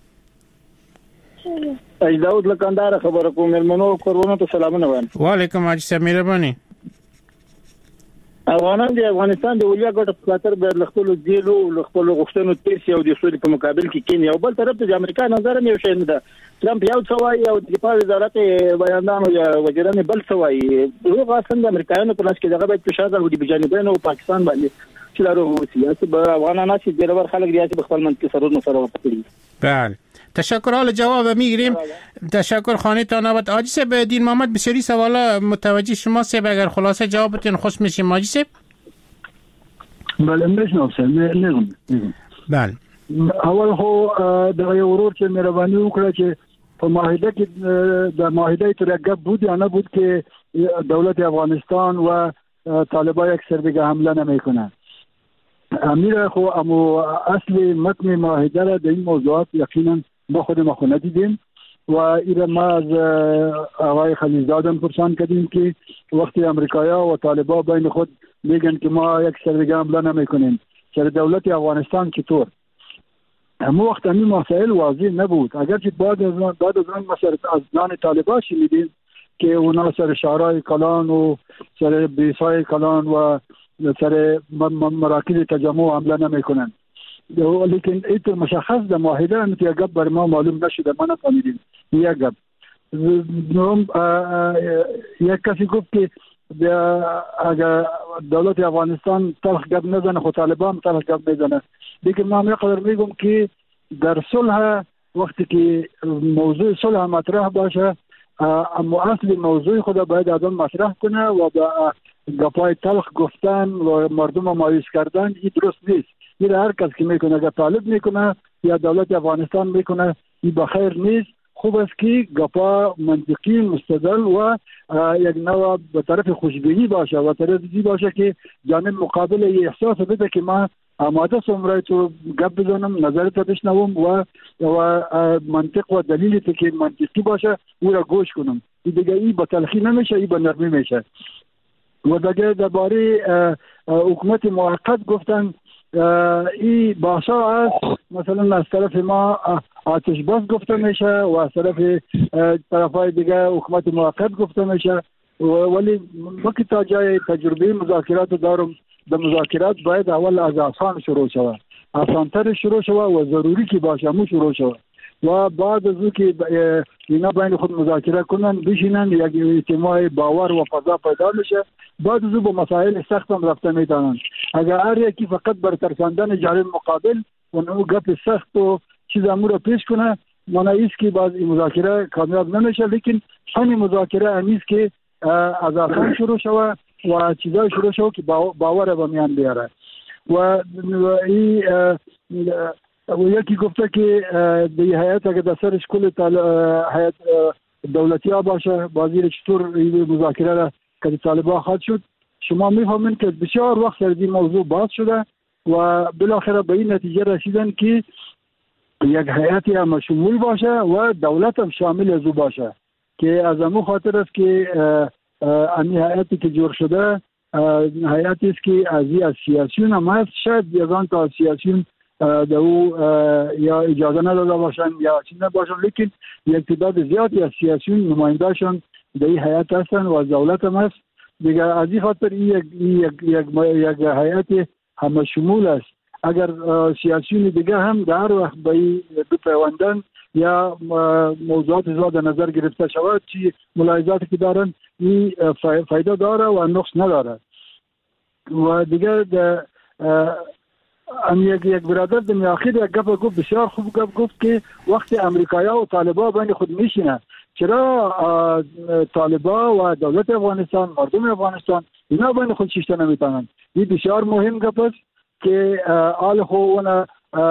Speaker 6: داود لکندار خبر کوم میلمنو کورونو ته سلامونه وایم.
Speaker 5: و علیکم حاجی صاحب مهرباني.
Speaker 6: افغانان د افغانستان د ولیا ګټ په خاطر به لختلو دیلو خپل غوښتنو تیرسي او د سولې په مقابل کې کینی او بل طرف ته د امریکا نظر نه شي نه ده. ترامپ یو څوای او د دفاع وزارت بیانانو یا وزیران بل څوای هغه څنګه امریکایانو په لاس کې دغه به فشار راوړي په جانبین او پاکستان باندې چې دارو سیاست به افغانانو چې ډېر خلک ریاست په خپل منطقه سرور سره وکړي.
Speaker 5: بله تشکر. حال جواب میگیریم. تشکر خانه تا نوبت. حاجی صاحب دین محمد بسیاری سوالا متوجه شما صاحب اگر خلاصه جوابتون خوش میشیم حاجی صاحب.
Speaker 6: بله میشنم صاحب.
Speaker 5: بله
Speaker 6: اول خو د ورور چې مهرباني وکړه چې په معاهده کې د معاهده ترقب بود یا نه بود که دولت افغانستان و طالبان یک سربگاه حمله نمیکنه. امیر خو امو اصل متن معاهده را در این موضوعات یقینا ما خود ما ندیدیم و این ما از آقای خلیلزاده پرسان کردیم که وقتی امریکایا و طالبان بین خود میگن که ما یک سربگاه حمله نمیکنیم سر دولت افغانستان چطور؟ همون وقت همین مسائل واضح نبود. اگرچه بعد از آن مسائل از نان طالبان شنیدیم که اونا سر شهرهای کلان و سر بیسای کلان و سر مراکز تجمع حمله نمیکنن. لیکن این مشخص در معاهده هم یک گپ بر ما معلوم نشده. ما نفهمیدیم یک گپ. یک کسی گفت که اگر دولت افغانستان تلخ گپ نزنه خود طالبان تلخ گپ میزنه. لیکن ما میقدر میگم که در صلح وقتی که موضوع صلح مطرح باشه اما اصل موضوع خود باید آدم مطرح کنه و با گپای تلخ گفتن و مردم مایوس کردن این درست نیست. این هر کس که میکنه اگر طالب میکنه یا دولت افغانستان میکنه این بخیر نیست. خوب است که گپا منطقی مستدل و یک نوع به طرف خوشبینی باشه و طرف دیگه باشه که جانب مقابل یه احساس بده که ما آماده سوم تو گپ بزنم نظرت بشنوم و منطق و دلیلی که منطقی باشه او را گوش کنم. این دیگه ای با تلخی نمیشه، ای با نرمی میشه. و دیگه درباره حکومت موقت گفتن ای باشا است. مثلا از طرف ما آتش بس گفته میشه و از طرفای دیگه حکومت موقت گفته میشه. ولی وقتی تا جای تجربه مذاکرات دارم د مذاکرات باید اول از آسان شروع شود، آسانتر شروع شود و ضروری که باشه مو شروع شود و بعد از او که اینا بین خود مذاکره کنن بشینن یک اجتماع باور و فضا پیدا میشه. بعد از او به مسائل سخت هم رفته میتونن. اگر هر یکی فقط بر ترساندن جانب مقابل و نو گپ سخت و چیز امور پیش کنه معنی است که بعض این مذاکره کامیاب نمیشه. لیکن همین مذاکره همیست که از آسان شروع شود و چیزای شروع شد که باور به میان بیاره. و یکی گفته که دی هیئت اگه در سرش کل هیئت دولتی ها باشه بازی چطور مذاکره را که طالبان خواهد شد. شما میفهمین که بسیار وقت سر این موضوع باز شده و بالاخره به این نتیجه رسیدن که یک هیئتی هم شمول باشه و دولت هم شامل از او باشه که از امو خاطر است که امی هیئتی که جور شده هیئتی است که از سیاسیون هم هست. شاید یگان تا سیاسیون دو یا اجازه نداده باشن یا چیز نباشن، لیکن یک تعداد زیادی از سیاسیون نمایندهشون در این هیئت هستن و از دولت هم هست دیگه. از این خاطر یک هیئت همه شمول است. اگر سیاسیون دیگه هم در وقت به بپیوندن یا موضوعات زیاد نظر گرفته شود چی ملاحظاتی که دارن این فایده داره و نقص نداره. و دیگه یک برادر در میاخیر یک گپ گفت بسیار خوب گفت که وقتی امریکایا و طالبا بین خود میشینن چرا طالبا و دولت افغانستان مردم افغانستان اینا بین خود شیشته نمیتونن. این بسیار مهم گپ است که آل خوونه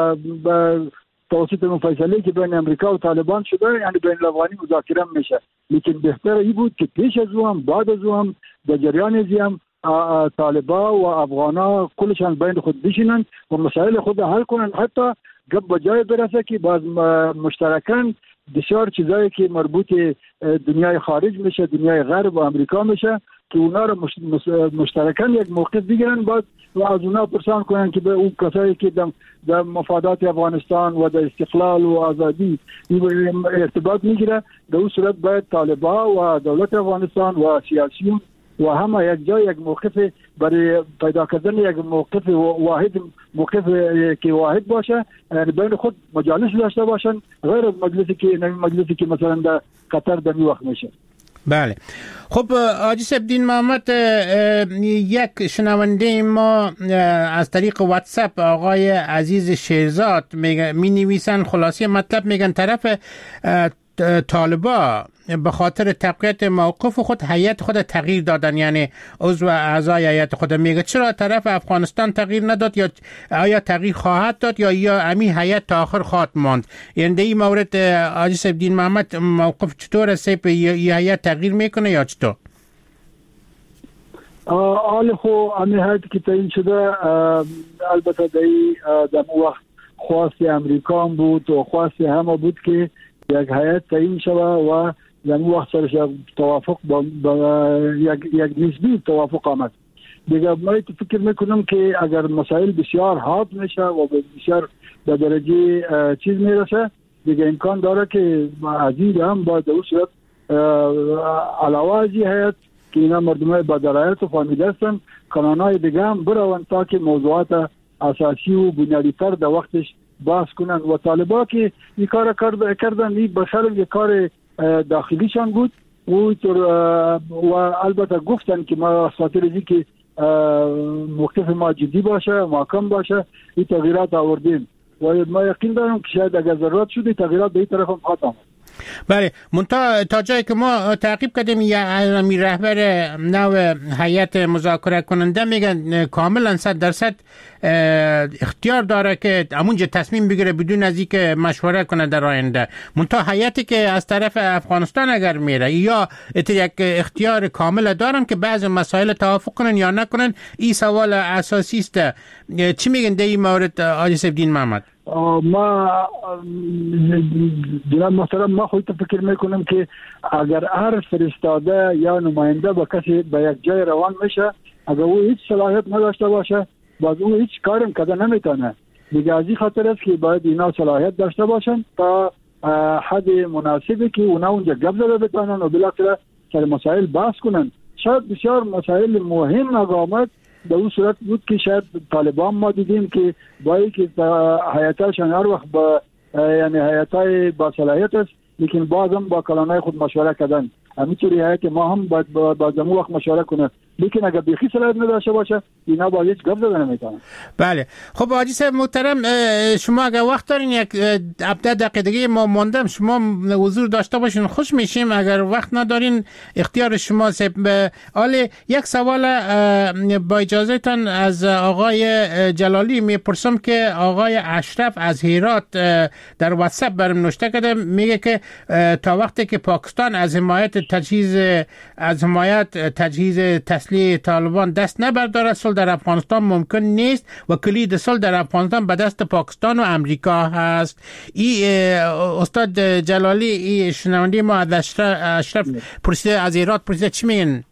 Speaker 6: توسط مفصلی که بین امریکا و طالبان شده، یعنی بین الافغانی مذاکره میشه، لیکن بهتر این بود که پیش از او هم بعد از او هم در جریان ازی هم طالبا و افغانا کلشان بین خود بشینن و مسائل خود حل کنن، حتی گپ به جای برسه که باز مشترکاً بسیار چیزایی که مربوط دنیای خارج میشه، دنیای غرب و امریکا میشه، که اونا رو مشترکاً یک موقف بگیرن بعد و از اونا پرسان کنن که به اون کسایی که در مفادات افغانستان و در استقلال و آزادی ارتباط میگیره، در اون صورت باید طالبا و دولت افغانستان و سیاسیون و همه یک جای یک موقف برای پیدا کردن یک موقف واحد، موقف که واحد باشه، یعنی بین خود مجالس داشته باشن غیر از مجلسی که مثلا در قطر در این وقت میشه.
Speaker 5: بله. خب حاجی صفدین محمد، یک شنونده ما از طریق واتساپ آقای عزیز شیرزاد می نویسن خلاصی مطلب، میگن طرف طالبا به خاطر تقویت موقف خود هیئت خود تغییر دادن، یعنی عضو اعضای هیئت خود. میگه چرا طرف افغانستان تغییر نداد، یا آیا تغییر خواهد داد یا همین هیئت تا آخر خواهد ماند؟ یعنی در این مورد حاجی صفدین محمد موقف چطور است؟ یا هیئت تغییر میکنه یا چطور؟
Speaker 6: حال خو همین هیئت که تعیین شده البته در وقت خواست امریکا هم بود و خواست همه بود که یک هیئت تعیین شود و در وقت سرش توافق یک نسبی توافق آمد. دیگه من فکر میکنم که اگر مسائل بسیار حاد میشه و بسیار به درجه چیز میرسه، دیگه امکان داره که عزیز هم با در صورت علاوه از این هیئت که اینا مردمای با درایت و فهمیده هستن، کانونهای دیگه هم برون تا که موضوعات اساسی و بنیادی تر در وقتش باز کنن. و طالبا که این کار کردن این بخلاف یک کار داخلیشان بود و البته گفتن که ما خاطر از که موقف ما جدی باشه، محکم باشه، این تغییرات آوردیم و ما یقین دارم که شاید اگر ضرورت شده تغییرات به این طرف هم خواهد.
Speaker 5: بله، منتها تا جایی که ما تعقیب کردیم یا رهبر نو هیئت مذاکره کننده میگن کاملا 100% اختیار داره که همونجا تصمیم بگیره بدون از اینکه مشوره کنه در آینده. منتها هیئتی که از طرف افغانستان اگر میره یا یک اختیار کامل دارن که بعض مسائل توافق کنن یا نکنن، این سوال اساسی است. چی میگن در این مورد حاجی صفدین محمد؟
Speaker 6: ما جناب محترم، ما خودت فکر میکنم که اگر هر فرستاده یا نماینده با کسی به یک جای روان میشه، اگر او هیچ صلاحیت نداشته باشه باز او هیچ کارم کرده نمیتونه. دیگه از این خاطر است که باید اینا صلاحیت داشته باشن تا حد مناسبی که اونا اونجا گپ زده بتونن و بالاخره سر مسائل بحث کنن. شاید بسیار مسائل مهم آمد در اون صورت بود که شاید طالبان ما دیدیم که باید که هیئتاشان هر وقت با یعنی هیئتای با صلاحیت است، لیکن بازم با کلانای خود مشوره کردن. همینطوری هیئت ما هم باید با زمو وقت مشوره کنه، لیکن اگر بیخی صلاحیت نداشته باشه اینا با هیچ گپ زدن نمیتونن.
Speaker 5: بله. خب حاجی صاحب محترم، شما اگر وقت دارین یک 17 دقیقه دیگه ما موندم، شما حضور داشته باشین خوش میشیم. اگر وقت ندارین اختیار شما. حالا یک سوال با اجازهتان از آقای جلالی میپرسم که آقای اشرف از هرات در واتساپ برام نوشته کرده، میگه که تا وقتی که پاکستان از حمایت تجهیز تسلیح طالبان دست نبردارد، صلح در افغانستان ممکن نیست و کلید صلح در افغانستان به دست پاکستان و امریکا هست. استاد جلالی شنونده ما از اشرف پرسیده، از هرات پرسیده، چی میگن؟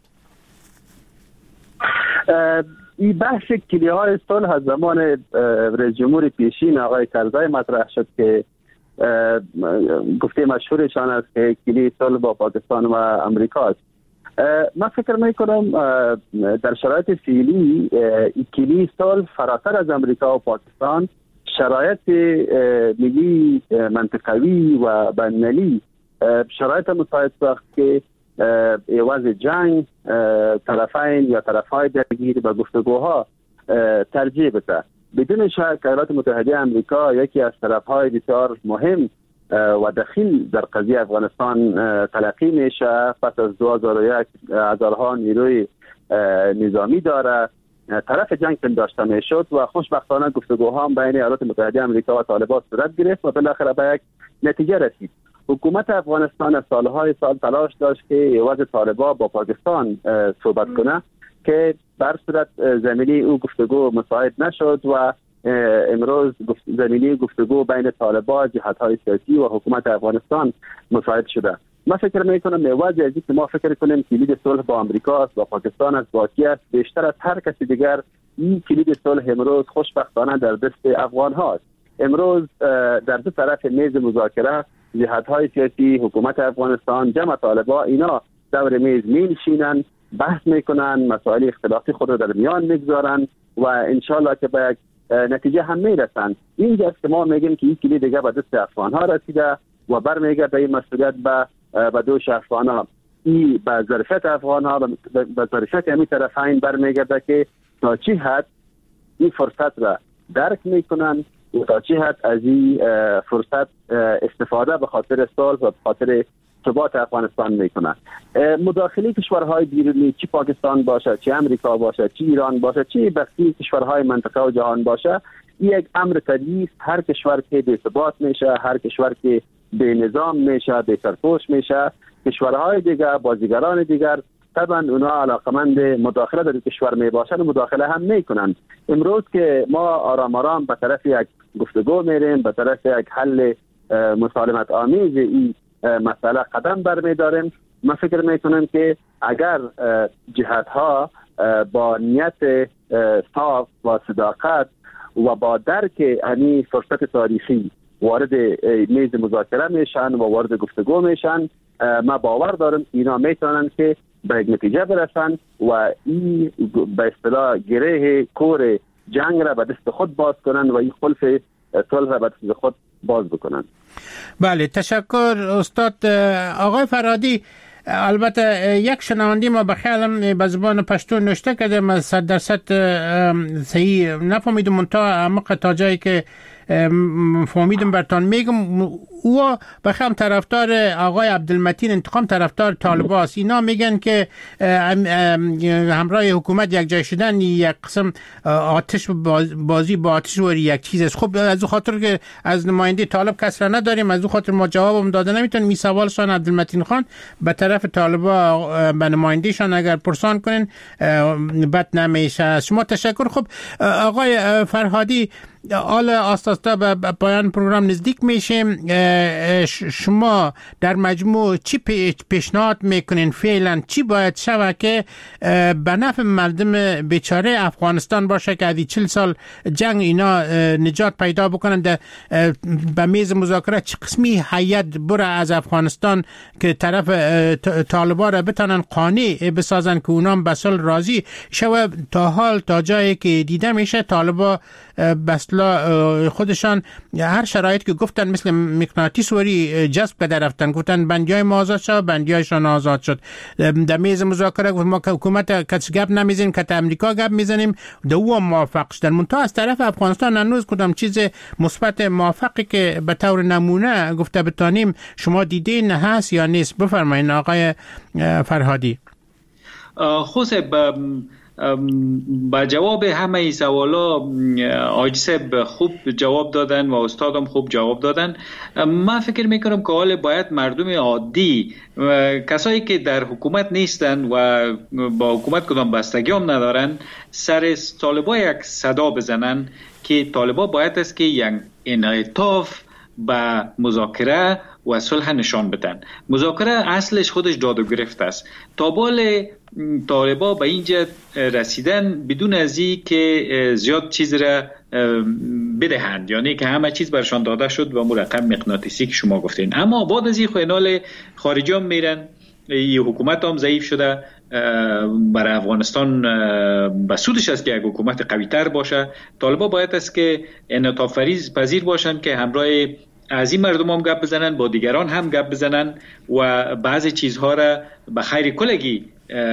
Speaker 7: این بحث کلیه های صلح از زمان رئیس جمهور پیشین آقای کرزای مطرح شد که گفته مشهورشان است که کلید صلح با پاکستان و امریکا است. من فکر میکنم در شرایط فعلی کلید صلح فراتر از امریکا و پاکستان شرایط ملی منطقوی و بین‌المللی شرایط مساعد ساخت که عوض جنگ طرفین یا طرفهای درگیر به گفتگوها ترجیح بده. بدون شک ایالات متحده آمریکا یکی از طرفهای بسیار مهم و دخیل در قضیه افغانستان تلقی میشه. پس از 2001 هزارها نیروی نظامی داره، طرف جنگ پنداشته میشد و خوشبختانه گفتگوها بین ایالات متحده آمریکا و طالبان صورت گرفت و بالاخره به یک نتیجه رسید. حکومت افغانستان از سالهای سال تلاش داشت که عوض طالبان با پاکستان صحبت کنه که بر صورت زمینی او گفتگو مساعد نشد و امروز زمینی گفتگو بین طالبان، جهت‌های سیاسی و حکومت افغانستان مساعد شده. من فکر میکنم عوض از اینکه ما فکر کنیم کلید صلح با آمریکا است، با پاکستان است، با کی است، بیشتر از هر کسی دیگر این کلید صلح امروز خوشبختانه در دست افغان هاست. امروز در دو طرف میز مذاکره جهت‌های سیاسی، حکومت افغانستان، جمع طالبان، اینا دور میز می‌نشینن، بحث میکنن، مسائل اختلافی خود رو در میان میگذارن و انشالله که به یک نتیجه هم میرسن. اینجاست که ما میگیم که این کلید دیگه به دست افغان ها رسیده و برمیگرده این مسئولیت به دوش افغان ها. این به ظرفیت افغان ها، به ظرفیت همین طرفین برمیگرده که تا چی حد این فرصت را درک میکنن و تا چی حد از این فرصت استفاده به خاطر صلح و به خاطر ثبات افغانستان میکنن. مداخله کشورهای بیرونی، چی پاکستان باشه، چی امریکا باشه، چی ایران باشه، چی بقیه کشورهای منطقه و جهان باشه، این یک امر طبیعی است. هر کشور که بی ثبات میشه، هر کشور که بی نظام میشه، بی سرپوش میشه، کشورهای دیگر، بازیگران دیگر طبعا اونا علاقمند مداخله در کشور می باشن و مداخله هم میکنن. امروز که ما آرام آرام به طرف یک گفتگو میریم، به طرف یک حل مسالمت آمیز این مسئله قدم برمیداریم، من فکر میکنم که اگر جهت ها با نیت صاف و صداقت و با درک همین فرصت تاریخی وارد میز مذاکره میشن و وارد گفتگو میشن، ما باور دارم که اینا میتونن که به یک نتیجه برسن و این به اصطلاح گره کور جنگ را به دست خود باز کنن و این خلف صلح را به دست خود باز بکنن.
Speaker 5: بله، تشکر استاد. آقای فرهادی، البته یک شنونده ما به خیالم به زبان پشتو نوشته کرده، من 100% صحیح نفهمیدم، منتها عمق تا جایی که فهمیدم برتان میگم. او بخوام طرفدار آقای عبدالمتین انتقام، طرفدار طالبان است. اینا میگن که همراه حکومت یک جای شدن یک قسم آتش بازی با آتش وری یک چیز است. خب از خاطر که از نماینده طالب کس را نداریم، از خاطر ما جوابم داده نمیتونیم. می سوالشان عبدالمتین خان به طرف طالبان به نمایندهشان اگر پرسان کنین بد نمیشه. شما تشکر. خب آقای فرهادی، حالا آستاستا به پایان پروگرام نزدیک میشیم. شما در مجموع چی پیشنهاد میکنین؟ فعلا چی باید شود که به نفع مردم بیچاره افغانستان باشه که از 40 سال جنگ اینا نجات پیدا بکنن؟ به میز مذاکره چه قسمی هیئت بره از افغانستان که طرف طالبان را بتونن قانع بسازن که اونام به صلح راضی شوه؟ تا حال تا جایی که دیده میشه طالبان بسلا خودشان هر شرایط که گفتن مثل مغناطیس وری جذب کرده رفتن. گفتن بندیای ما آزاد شد، بندیایشان آزاد شد. در میز مذاکره گفت ما حکومت کس گپ نمیزنیم، که امریکا گپ میزنیم، دو موافق شدن. منتها از طرف افغانستان هنوز کدام چیز مثبت موافقی که به طور نمونه گفته بتانیم شما دیدین هست یا نیست؟ بفرمایید آقای فرهادی.
Speaker 8: خوصب با جواب همه سوالا آقای صاحب خوب جواب دادن و استادم خوب جواب دادن. من فکر میکنم که حال باید مردم عادی، کسایی که در حکومت نیستن و با حکومت کدام بستگی هم ندارن، سر طالبا یک صدا بزنن که طالبا باید است که یک انعطاف با مذاکره و صلح نشان بدن. مذاکره اصلش خودش داد و گرفت است. تا بال طالبا به اینجا رسیدن بدون از این که زیاد چیز را بدهند، یعنی که همه چیز برشان داده شد و مرقم مغناطیسی که شما گفتین. اما بعد از این خوینال خارجی هم میرن، این حکومت هم ضعیف شده، برای افغانستان بسودش است که یک حکومت قوی تر باشه. طالبا باید است که انعطاف پذیر باشن که همراه از این مردم هم گپ بزنن، با دیگران هم گپ بزنن و بعضی چیزها را به خیر کلگی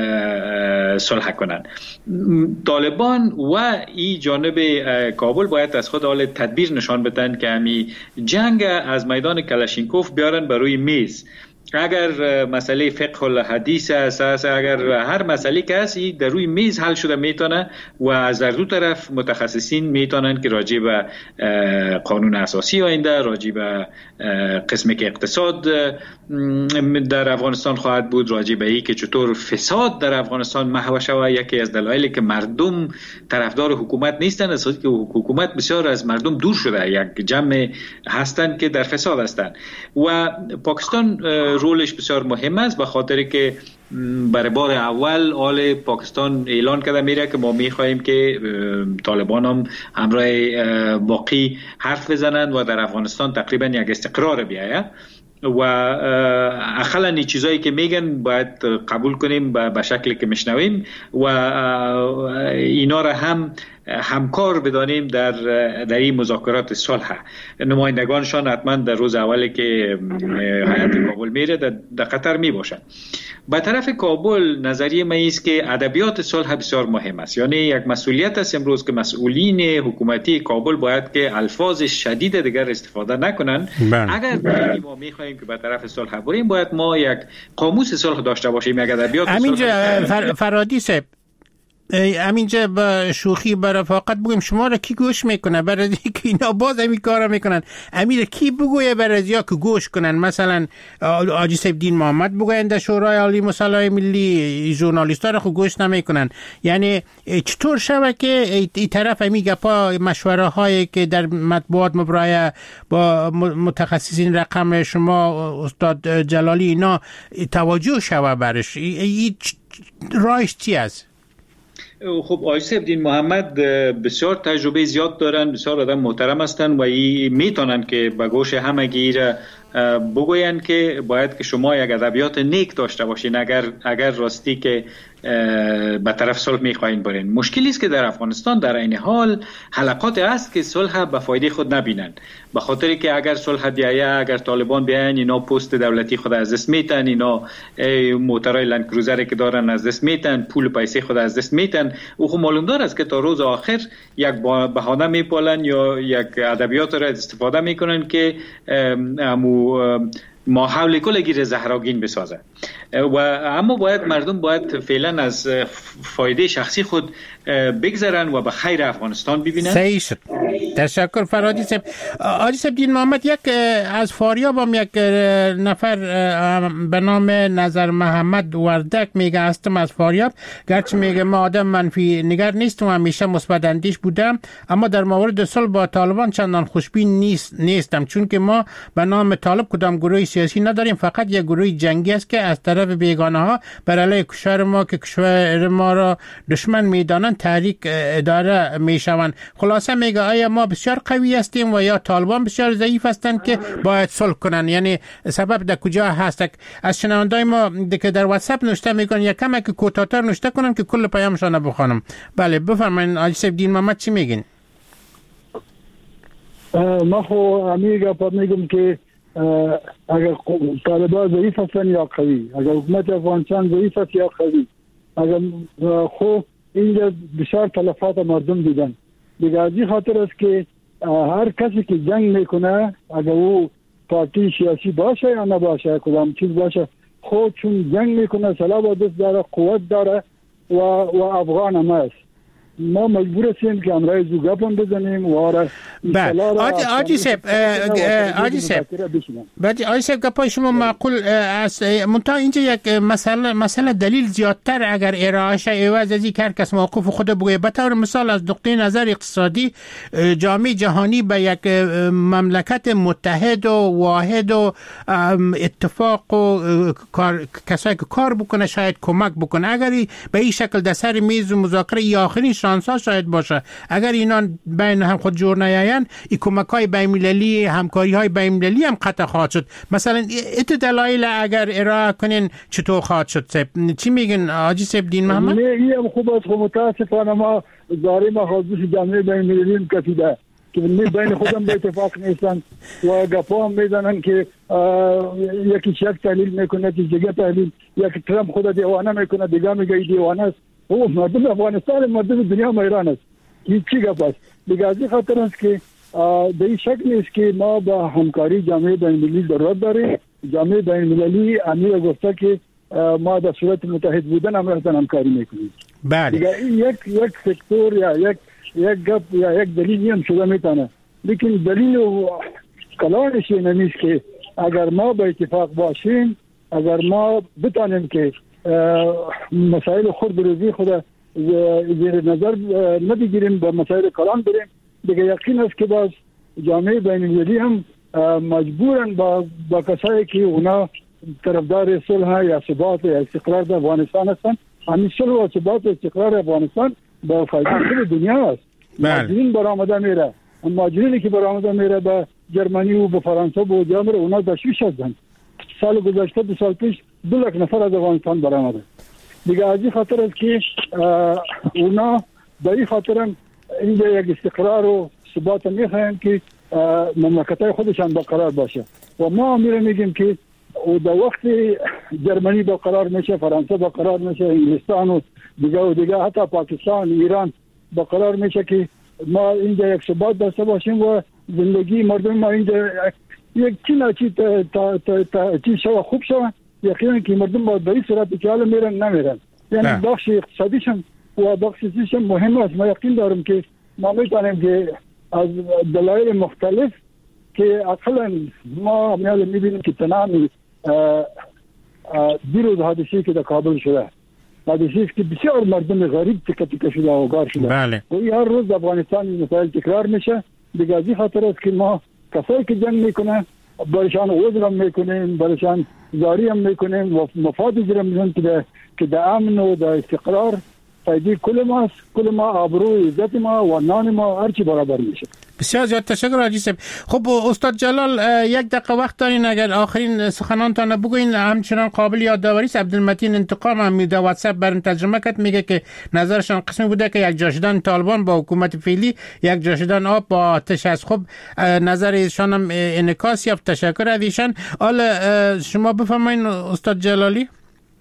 Speaker 8: صلح کنن. طالبان و این جانب کابل باید از خود حال تدبیر نشان بدن که همی جنگ از میدان کلاشینکوف بیارن بر روی میز. اگر مسئله فقه الحدیث است، اگر هر مسئله که هست در روی میز حل شده میتونه و از دو طرف متخصصین میتونن که راجع به قانون اساسی آینده، راجع به قسمی که اقتصاد در افغانستان خواهد بود، راجع به این که چطور فساد در افغانستان محو شود. یکی از دلایلی که مردم طرفدار حکومت نیستن است که حکومت بسیار از مردم دور شده، یک جمع هستند که در فساد هستند و پاکستان رولش بسیار مهم است، به خاطر که برای بار اول آل پاکستان اعلان کرده میره که ما میخواهیم که طالبان هم همراه باقی حرف بزنند و در افغانستان تقریبا یک استقرار بیاید و اخلا این چیزایی که میگن باید قبول کنیم به شکلی که میشنویم و اینا را هم همکار بدانیم در این مذاکرات صلح. نمایندگانشان حتما در روز اولی که هیئت کابل میره در قطر میباشند. به طرف کابل نظریه من است که ادبیات صلح بسیار مهم است، یعنی یک مسئولیت است امروز که مسئولین حکومتی کابل باید که الفاظ شدید دیگر استفاده نکنن. اگر ما میخواهیم که به طرف صلح بریم باید ما یک قاموس صلح داشته باشیم، یک ادبیات
Speaker 5: صلح. فرادی صاحب همینجا با شوخی با رفاقت بگویم شما را کی گوش میکنه؟ برای که اینا باز همین کارا میکنن. امیر کی بگویه برای که گوش کنن؟ مثلا حاجی سیفالدین محمد بگوین در شورای عالی مصالحه ملی، ژورنالیستا را خو گوش نمیکنن. یعنی چطور شوه که این طرف همین گپا مشوره هایی که در مطبوعات مبرای با متخصصین رقم شما استاد جلالی اینا توجه شوه برش؟ این راهش چی است؟
Speaker 8: خب آقای سیفالدین محمد بسیار تجربه زیاد دارن، بسیار آدم محترم هستن و میتونن که به گوش همگی را بگوین که باید که شما یک ادبیات نیک داشته باشین اگر راستی که به طرف صلح میخواین برین. مشکلی است که در افغانستان در این حال حلقات است که صلح به فایده خود نبینن، به خاطر که اگر صلح بیاید، اگر طالبان بیاین، اینا پست دولتی خود از دست میتن، اینا موترهای لندکروزر که دارن از دست میتن، پول پیسه خود از دست میتن. او خب معلوم دار است که تا روز آخر یک بهانه میپالن یا یک ادبیات را استفاده میکنن که ما حول کلگی زهراگین بسازه و اما مردم باید فعلا از فایده شخصی خود بگذرن و به خیر افغانستان ببینن.
Speaker 5: صحیح شد. تشکر فرادی صاحب. حاجی سیفالدین محمد یک از فاریاب هم یک نفر به نام نظر محمد وردک میگه هستم از فاریاب، گرچه میگه ما آدم منفی نگر نیستم و همیشه مثبت اندیش بودم، اما در مورد صلح با طالبان چندان خوشبین نیستم، چون که ما به نام طالب کدام گروه سیاسی نداریم، فقط یک گروه جنگی است که از طرف بیگانه ها بر علیه کشور ما که کشور ما را دشمن میدانند تحریک اداره میشوند. خلاصه میگه آیا ما بسیار قوی هستیم و یا طالبان بسیار ضعیف هستند که باید صلح کنن؟ یعنی سبب در کجا هست؟ از شنوندای ما که در واتساپ نوشته میکنن یک کم که کوتاه‌تر نوشته کنن که کل پیامشون بخونم. بله بفرمایید حاجی سیفالدین محمد چی میگین؟
Speaker 6: ما خو امیگا میگم که اگر طالبان ضعیف هستن یا قوی، اگر حکومت افغانستان ضعیف است یا قوی، اگر خو اینجا بسیار تلفات مردم دیدن. دیگه از این خاطر است که هر کسی که جنگ میکنه اگر او پارتی سیاسی باشه یا نباشه، کدام چیز باشه، خود چون جنگ میکنه سلاح با دست داره، قوت داره و افغان هم است. ما مجبور هستیم که امرای زوگاپم بزنیم و آره
Speaker 5: آجی سیب گپای شما معقول است، منتها اینجا یک مسئله دلیل زیادتر اگر ارائهش عوض از این که هر کس موقف خود بگویه. به طور مثال از نقطه نظر اقتصادی جامعه جهانی به یک مملکت متحد و واحد و اتفاق و کسایی که کار بکنه شاید کمک بکنه. اگر به این شکل در سر میز مذاکره یا آخرین شانس‌ها شاید باشه، اگر اینا بین هم خود جور نیاین، این کمک‌های بین‌المللی، همکاری‌های بین‌المللی هم قطع خواهد شد. مثلا ات دلایل اگر ارائه کنین چطور خواهد شد؟ چی میگن حاجی سیفالدین محمد؟
Speaker 6: این خوب است. متاسفانه ما داریم خودش جامعه بین‌المللی کشیده که بین خودم به اتفاق نیستن و گپا هم میزنن که یکی شک تحلیل میکنه که دیگه تحلیل، یکی ترامپ خود دیوانه میکنه دیگه میگه دیوانه است. او مردم افغانستان مردم دنیا ایران است. این چی گپ است؟ دیگه از این خاطر است که به این شک نیست که ما با همکاری جامعه بین‌المللی ضرورت داریم. جامعه بین‌المللی امیر گفته که ما در صورت متحد بودن همکاری میکنیم.
Speaker 5: بله.
Speaker 6: دیگه این یک سکتور یا یک گپ یا یک دلیل هم شده میتونه، لیکن دلیل و کلانش این نیست که اگر ما به اتفاق باشیم، اگر ما بتانیم که مسائل خود بروزی خود زیر نظر نبگیریم به مسائل کلان بریم، دیگه یقین است که باز جامعه بین‌المللی هم مجبورن با کسایی که اونا طرفدار صلح یا ثبات یا استقرار در افغانستان هستن، همین صلح و ثبات و استقرار افغانستان با فایده کل دنیا است. مهاجرین برآمده میره، مهاجرینی که برآمده میره به جرمنی و به فرانسه و جا میره، اونا تشویش هستن. سال گذشته 2 سال پیش 2 لک نفر از افغانستان برآمده. دیگه از این خاطر است که اونا به این خاطر هم اینجا یک استقرار و ثبات میخواین که مملکت‌های خودشان برقرار باشه و ما میگیم که در وقت جرمنی برقرار میشه، فرانسه برقرار میشه، انگلستان و دیگه حتی پاکستان، ایران برقرار میشه که ما اینجا یک ثبات داشته باشیم و زندگی مردم ما اینجا یک چیز شو خوب شو. یقینا که مردم با به این صورت که حالا نمیرن، یعنی بخش اقتصادیشم و بخش سیاسیشم مهم است. ما یقین دارم که ما میتونیم که از دلایل مختلف که اصلا ما میبینیم که تنامی دیروز حادثه‌ای که در کابل شده، حادثه‌ای که بسیار مردم غریب تکه شده و گار شده.
Speaker 5: بله.
Speaker 6: و هر روز در افغانستان مسائل تکرار میشه. دیگه از این خاطر است که ما کسایی که جنگ میکنه برشان عذر هم میکنیم، برشان زاری هم میکنیم و مفاد جرم میزن که در امن و در استقرار فایده کل ما آبرو عزت ما و نان ما هرچی برابر میشه.
Speaker 5: بسیار زیاد تشکر حاجی صاحب. خب استاد جلال 1 دقیقه وقت دارین، اگر آخرین سخنانتان بگوین. همچنان قابل یادآوری است عبدالمتین انتقام هم در واتساپ برام ترجمه کرد، میگه که نظرشان قسمی بوده که یک جا شدن طالبان با حکومت فعلی، یک جا شدن آب با آتش است. خب نظر ایشان هم انعکاس یافت. تشکر از ایشان. حالا شما بفرمایید استاد جلالی.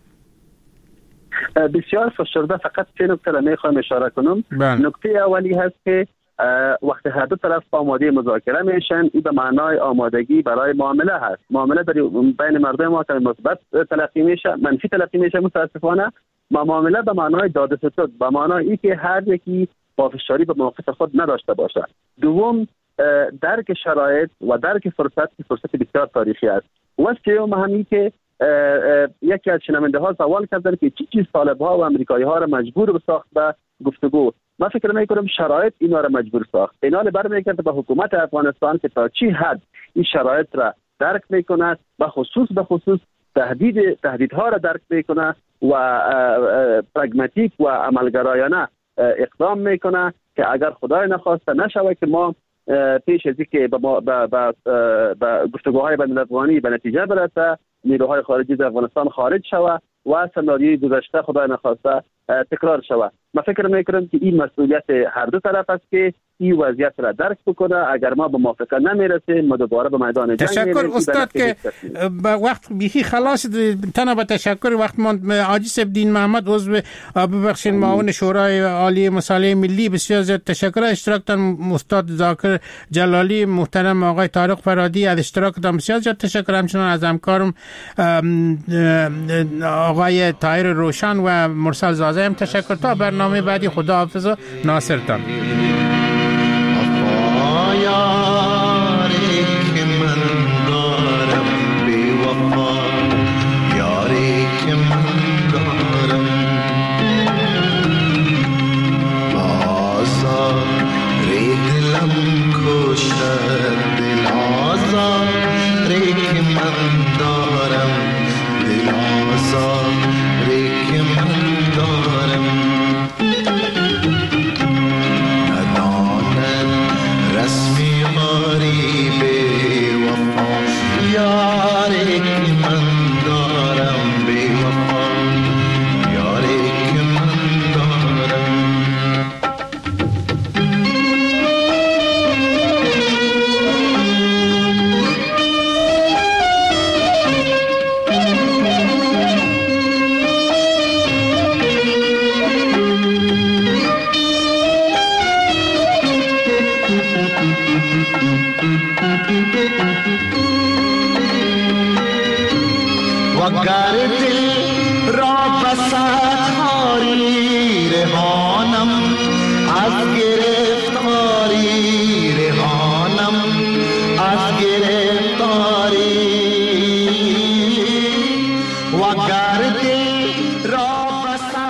Speaker 7: بسیار فشرده، فقط 3 نکته را میخوایم اشاره کنم. نکته اولی هست که وقتی هر دو طرف آماده مذاکره میشن، این به معنای آمادگی برای معامله هست. معامله در بین مردم ما مثبت تلقی میشه، منفی تلقی میشه متاسفانه. معامله به معنای داد و ستد، به معنای این که هر یکی پافشاری به موقف خود نداشته باشه. دوم، درک شرایط و درک فرصت بسیار تاریخی است. و سوم همین که یکی از شنونده ها سوال کردن که چی طالب ها و امریکایی ها را مجبور به ساخت به گفتگو. من فکر میکنم شرایط اینا را مجبور ساخت. اینا برمیگرده به حکومت افغانستان که تا چی حد این شرایط را درک میکنه، به خصوص تهدیدها را درک میکنه و پرگماتیک و عملگرایانه اقدام میکنه که اگر خدای نخواسته نشوه که ما پیش از اینکه به گفتگوهای بین الافغانی به نتیجه برسه، نیروهای خارجی از افغانستان خارج شوه و سناریوی گذشته خدای نخواسته تکرار شوه. من فکر میکنم که این مسئولیت هر دو طرف است که این وضعیت را درک بکنه. اگر ما به موافقه نمیرسیم، ما دوباره به میدان جنگ
Speaker 5: میریم. تشکر استاد که وقت بیخی خلاص تنها به تشکر وقت ما حاجی صاحب دین محمد عضو ببخشید معاون شورای عالی مصالح ملی، بسیار زیاد تشکر از اشتراکتان. استاد ذاکر جلالی، محترم آقای طارق فرادی از اشتراکتان بسیار زیاد تشکر. همچنان از همکارم آقای طاهر روشن و مرسل زازه هم تشکر. تا برنامه بعدی خداحافظ و ناصرتان.
Speaker 12: ندانم کاری